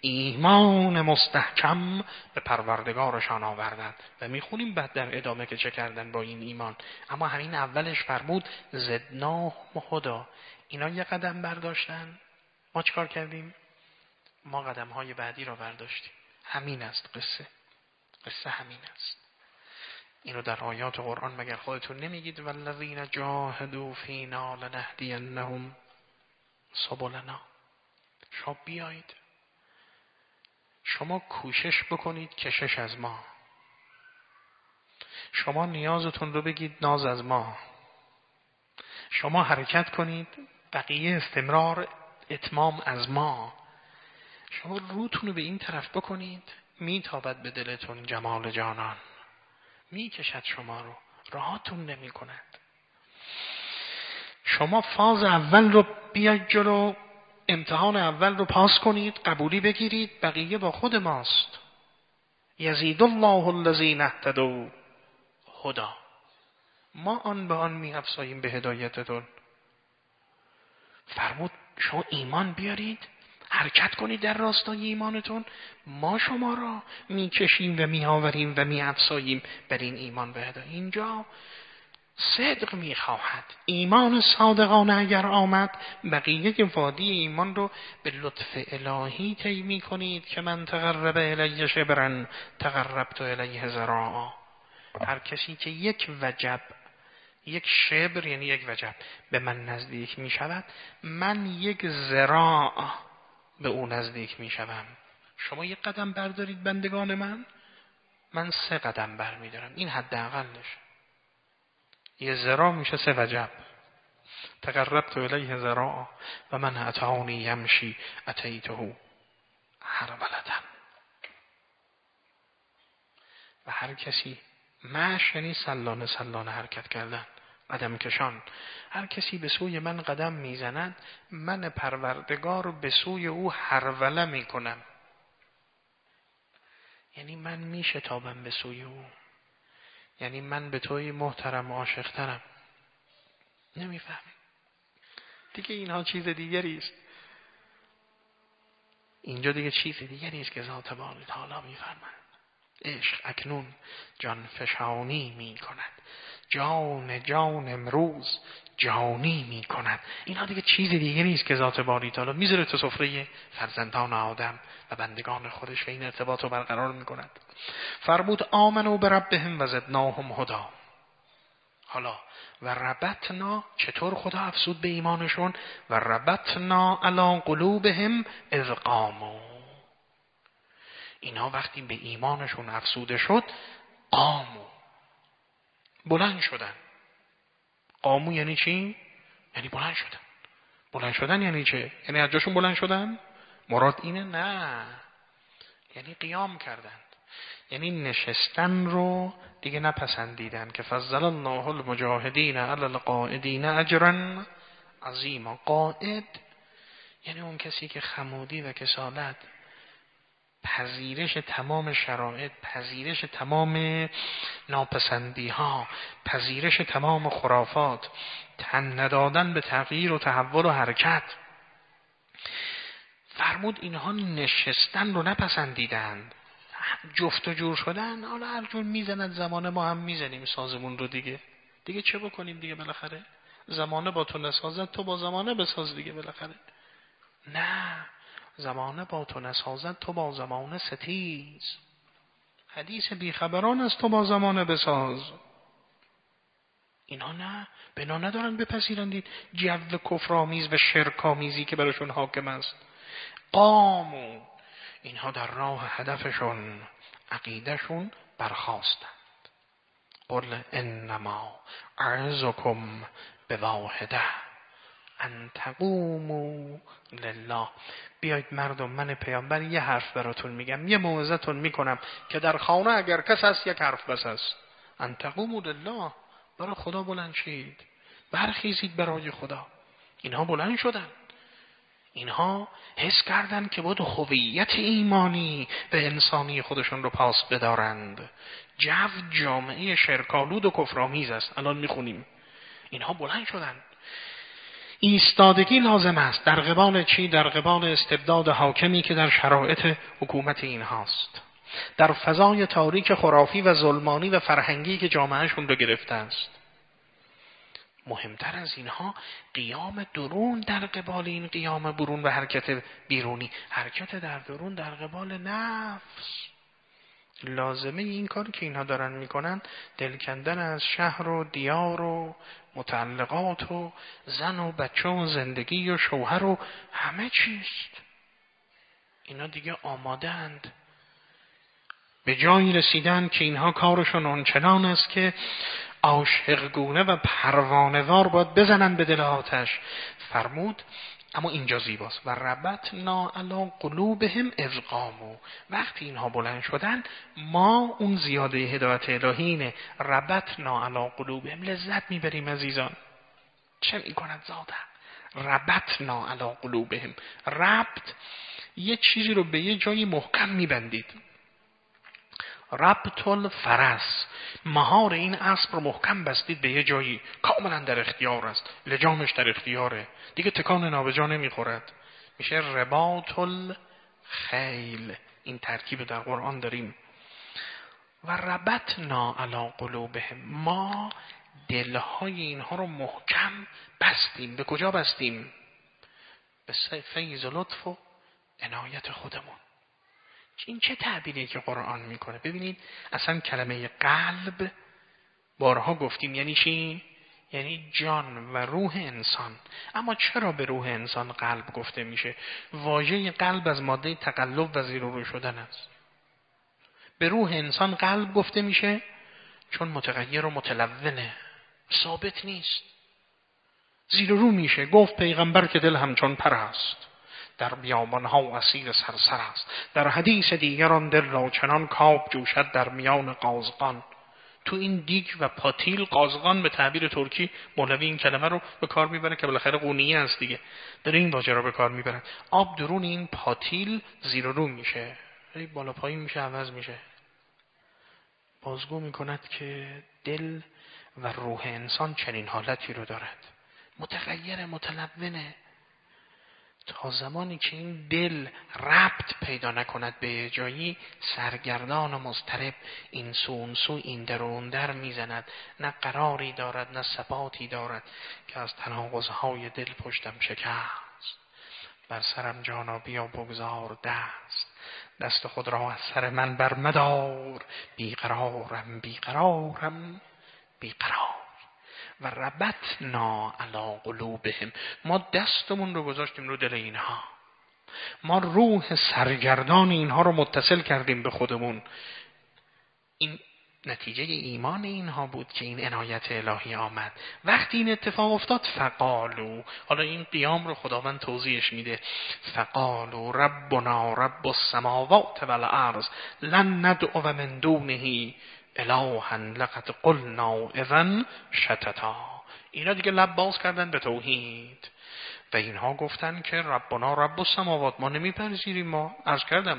ایمان مستحکم به پروردگارشان آوردند. و میخونیم بعد در ادامه که چه کردن با این ایمان. اما همین اولش فرمود زدناهم هدا، اینا یه قدم برداشتن، ما چکار کردیم؟ ما قدم های بعدی را برداشتیم. همین است قصه، قصه همین است. اینو در آیات قرآن مگر خودتون نمیگید والذین جاهدوا فینا لنهدینهم سبلنا؟ شما بیایید، شما کوشش بکنید کشش از ما، شما نیازتون رو بگید ناز از ما، شما حرکت کنید بقیه استمرار اتمام از ما. شما روتون رو به این طرف بکنید، میتابد به دلتون جمال جانان، میکشد شما رو، راهاتون نمی کند. شما فاز اول رو بیاید جلو، امتحان اول رو پاس کنید، قبولی بگیرید، بقیه با خود ماست. یزید الله الذین اهتدوا هدا، ما آن به آن می افزاییم به هدایتتون. فرمود شما ایمان بیارید، حرکت کنید در راستای ایمانتون. ما شما را میکشیم و میآوریم و میافزاییم بر این ایمان و هدایت. اینجا صدق میخواهد. ایمان صادقانه اگر آمد، بقیه وادی ایمان رو به لطف الهی طی میکنید که من تقرب الیه شبرا تقربت الیه ذراعا. هر کسی که یک وجب، یک شبر یعنی یک وجب به من نزدیک میشود، من یک ذراع به او نزدیک میشوم. شما یک قدم بردارید بندگان من، من سه قدم برمیدارم. این حداقلش. یه ذراع میشه سه وجب. تقربت الیه ذراعا و من اتانی یمشی اتیته هرولة. و هر کسی، مش یعنی سلانه سلانه حرکت کردن، قدم کشان. هر کسی به سوی من قدم میزند، من پروردگار به سوی او هروله میکنم. یعنی من میشتابم به سوی او. یعنی من به توی محترم عاشق ترم. نمیفهمی دیگه. اینها چیز دیگری است. اینجا دیگه چیز دیگری است که ذات باری تعالی میفرماید. عشق اکنون جان فشانی می کند، جان جان امروز جانی می کند. اینا دیگه چیز دیگه نیست که ذات باری تعالی میذاره تو سفره فرزندان آدم و بندگان خودش و این ارتباط رو برقرار می کند. فرمود آمنوا بربهم و زدناهم هدی. حالا و ربطنا، چطور خدا افزود به ایمانشون؟ و ربطنا علی قلوبهم اذ قاموا. اینا وقتی به ایمانشون افزوده شد، قامو، بلند شدن. قامو یعنی چی؟ یعنی بلند شدن. بلند شدن یعنی چه؟ یعنی از جاشون بلند شدن؟ مراد اینه؟ نه، یعنی قیام کردن. یعنی نشستن رو دیگه نپسندیدن. که فضل الله المجاهدین علی القاعدین اجرا عظیما. قاعد یعنی اون کسی که خمودی و کسالت، پذیرش تمام شرایط، پذیرش تمام ناپسندی ها، پذیرش تمام خرافات، تن ندادن به تغییر و تحول و حرکت. فرمود اینها نشستن رو نپسندیدند، جفت و جور شدن. حالا هر جور میزند زمانه، ما هم میزنیم سازمون رو دیگه. دیگه چه بکنیم دیگه؟ بالاخره زمانه با تو نسازد، تو با زمانه بساز دیگه بالاخره. نه، زمانه با تو نسازد، تو با زمانه ستیز. حدیث بیخبران است، تو با زمانه بساز. اینا نه، بنا ندارن بپذیرندید جو کفرآمیز و شرک‌آمیزی که براشون حاکم است. قامو، اینها در راه هدفشون، عقیدشون برخاستند. قل انما اعظکم بواحده ان تقوموا لله. بیایید مردم، من پیامبر یه حرف براتون میگم، یه موعظه‌تون میکنم که در خانه اگر کس هست یک حرف بس است. ان تقوموا لله، برای خدا بلند شید، برخیزید برای خدا. اینها بلند شدن. اینها حس کردن که باید هویت ایمانی و انسانی خودشون رو پاس بدارند. جو جامعه شرکالود و کفرآمیز است. الان میخونیم. اینها بلند شدن. ایستادگی لازم است. در قبال چی؟ در قبال استبداد حاکمی که در شرایط حکومت اینهاست، در فضای تاریک خرافی و ظلمانی و فرهنگی که جامعهشون رو گرفته است. مهمتر از اینها قیام درون در قبال این قیام برون و حرکت بیرونی، حرکت در درون در قبال نفس. لازمه این کار که اینها دارن میکنن دل کندن از شهر و دیار و متعلقات و زن و بچه و زندگی و شوهر و همه چیست. اینا دیگه آماده اند، به جایی رسیدن که اینها کارشون آنچنان است که عاشقگونه و پروانه‌وار باید بزنن به دل آتش. فرمود اما اینجا زیباست. و ربطنا علی قلوبهم اذ قاموا. وقتی اینها بلند شدن، ما اون زیاده هدایت الهی اینه. ربطنا علی قلوبهم، لذت میبریم عزیزان. چه میکند ذاتم؟ ربطنا علی قلوبهم. ربط یه چیزی رو به یه جایی محکم میبندید. ربط الفرس، مهار این اسب رو محکم بستید به یه جایی، کاملا در اختیار است، لجامش در اختیاره، دیگه تکان نابجا نمیخورد. میشه رباط الخیل. این ترکیب در قرآن داریم. و ربطنا علی قلوبهم، ما دلهای اینها رو محکم بستیم. به کجا بستیم؟ به فیض و لطف و عنایت خودمون. این چه تعبیریه که قرآن میکنه؟ ببینید اصلا کلمه قلب بارها گفتیم یعنی چی؟ یعنی جان و روح انسان. اما چرا به روح انسان قلب گفته میشه؟ واژه قلب از ماده تقلب و زیر و رو شدن است. به روح انسان قلب گفته میشه چون متغیر و متلونه، ثابت نیست، زیر و رو میشه. گفت پیغمبر که دل همچون پر است، در بیابانها و اسیر سرسر است. در حدیث دیگران دل را چنان کاب جوشد در میان قازغان. تو این دیگ و پاتیل، قازغان به تعبیر ترکی مولوی این کلمه رو به کار میبره که بالاخره قونیه است دیگه، داره این واژه رو به کار میبره. آب درون این پاتیل زیر و رو میشه، بالا پایین میشه، عوض میشه. بازگو میکند که دل و روح انسان چنین حالتی رو دارد، متغیر متلونه. تا زمانی که این دل ربط پیدا نکند به جایی، سرگردان و مضطرب این سو اون سو، این در و اون در میزند، نه قراری دارد نه ثباتی دارد که از تناقض‌های دل پشتم شکست. بر سرم جانا بیا بگذار دست، دست خود را از سر من بر مدار. بیقرارم بیقرارم بیقرار. و ربطنا علی قلوبهم، ما دستمون رو گذاشتیم رو دل اینها، ما روح سرگردان اینها رو متصل کردیم به خودمون. این نتیجه ایمان اینها بود که این عنایت الهی آمد. وقتی این اتفاق افتاد فقالو، حالا این قیام رو خداوند توضیحش میده، فقالو ربنا رب السماوات والارض لن ندعو من دونه الها لقد قلنا اذا شتتا. اینا دیگه لب باز کردن به توحید و اینها گفتن که ربنا رب السماوات، ما نمیپذیریم. ما عرض کردم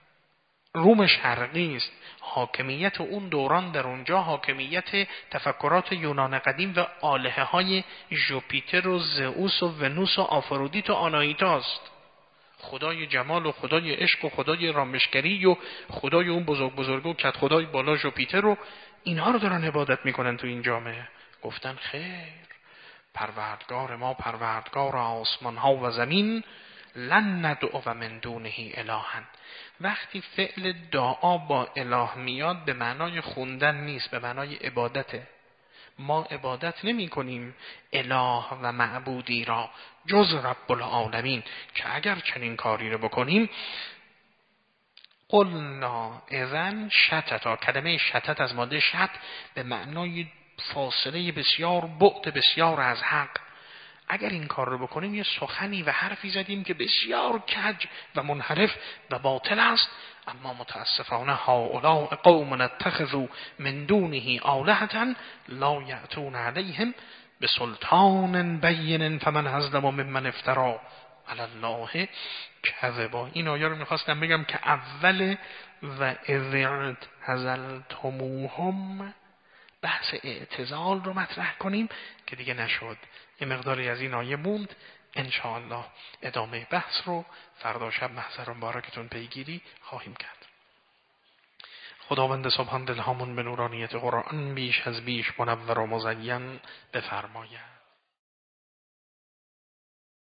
روم شرقی است، حاکمیت اون دوران در اونجا حاکمیت تفکرات یونان قدیم و الهه های ژوپیتر و زئوس و ونوس و آفرودیت و آناهیتا است. خدای جمال و خدای عشق و خدای رامشگری و خدای اون بزرگ بزرگ و کت خدای بالا ژوپیتر و اینها رو دارن عبادت میکنن تو این جامعه. گفتن خیر، پروردگار ما پروردگار آسمان ها و زمین، لن ندعو من دونه الها. وقتی فعل دعا با اله میاد به معنای خوندن نیست، به معنای عبادته. ما عبادت نمی کنیم اله و معبودی را جز رب العالمین، که اگر چنین کاری رو بکنیم قلنا اذن شتتا. کلمه شتت از ماده شت به معنای فاصله بسیار، بعد بسیار از حق. اگر این کار رو بکنیم یه سخنی و حرفی زدیم که بسیار کج و منحرف و باطل است. اما متاسفانه هؤلاء قوم اتخذوا من دونه آلهة لا یأتون علیهم بسلطان بین فمن اظلم ممن افتری علی الله کذبا. این آیه رو میخواستم بگم که اول و اذ اعتزلتموهم بحث اعتزال رو مطرح کنیم که دیگه نشد. یه مقداری از این آیه موند. انشاءالله ادامه بحث رو فردا شب محضر مبارکتون پیگیری خواهیم کرد. خداوند سبحان دلهامون به نورانیت قرآن بیش از بیش منور و مزین بفرماید.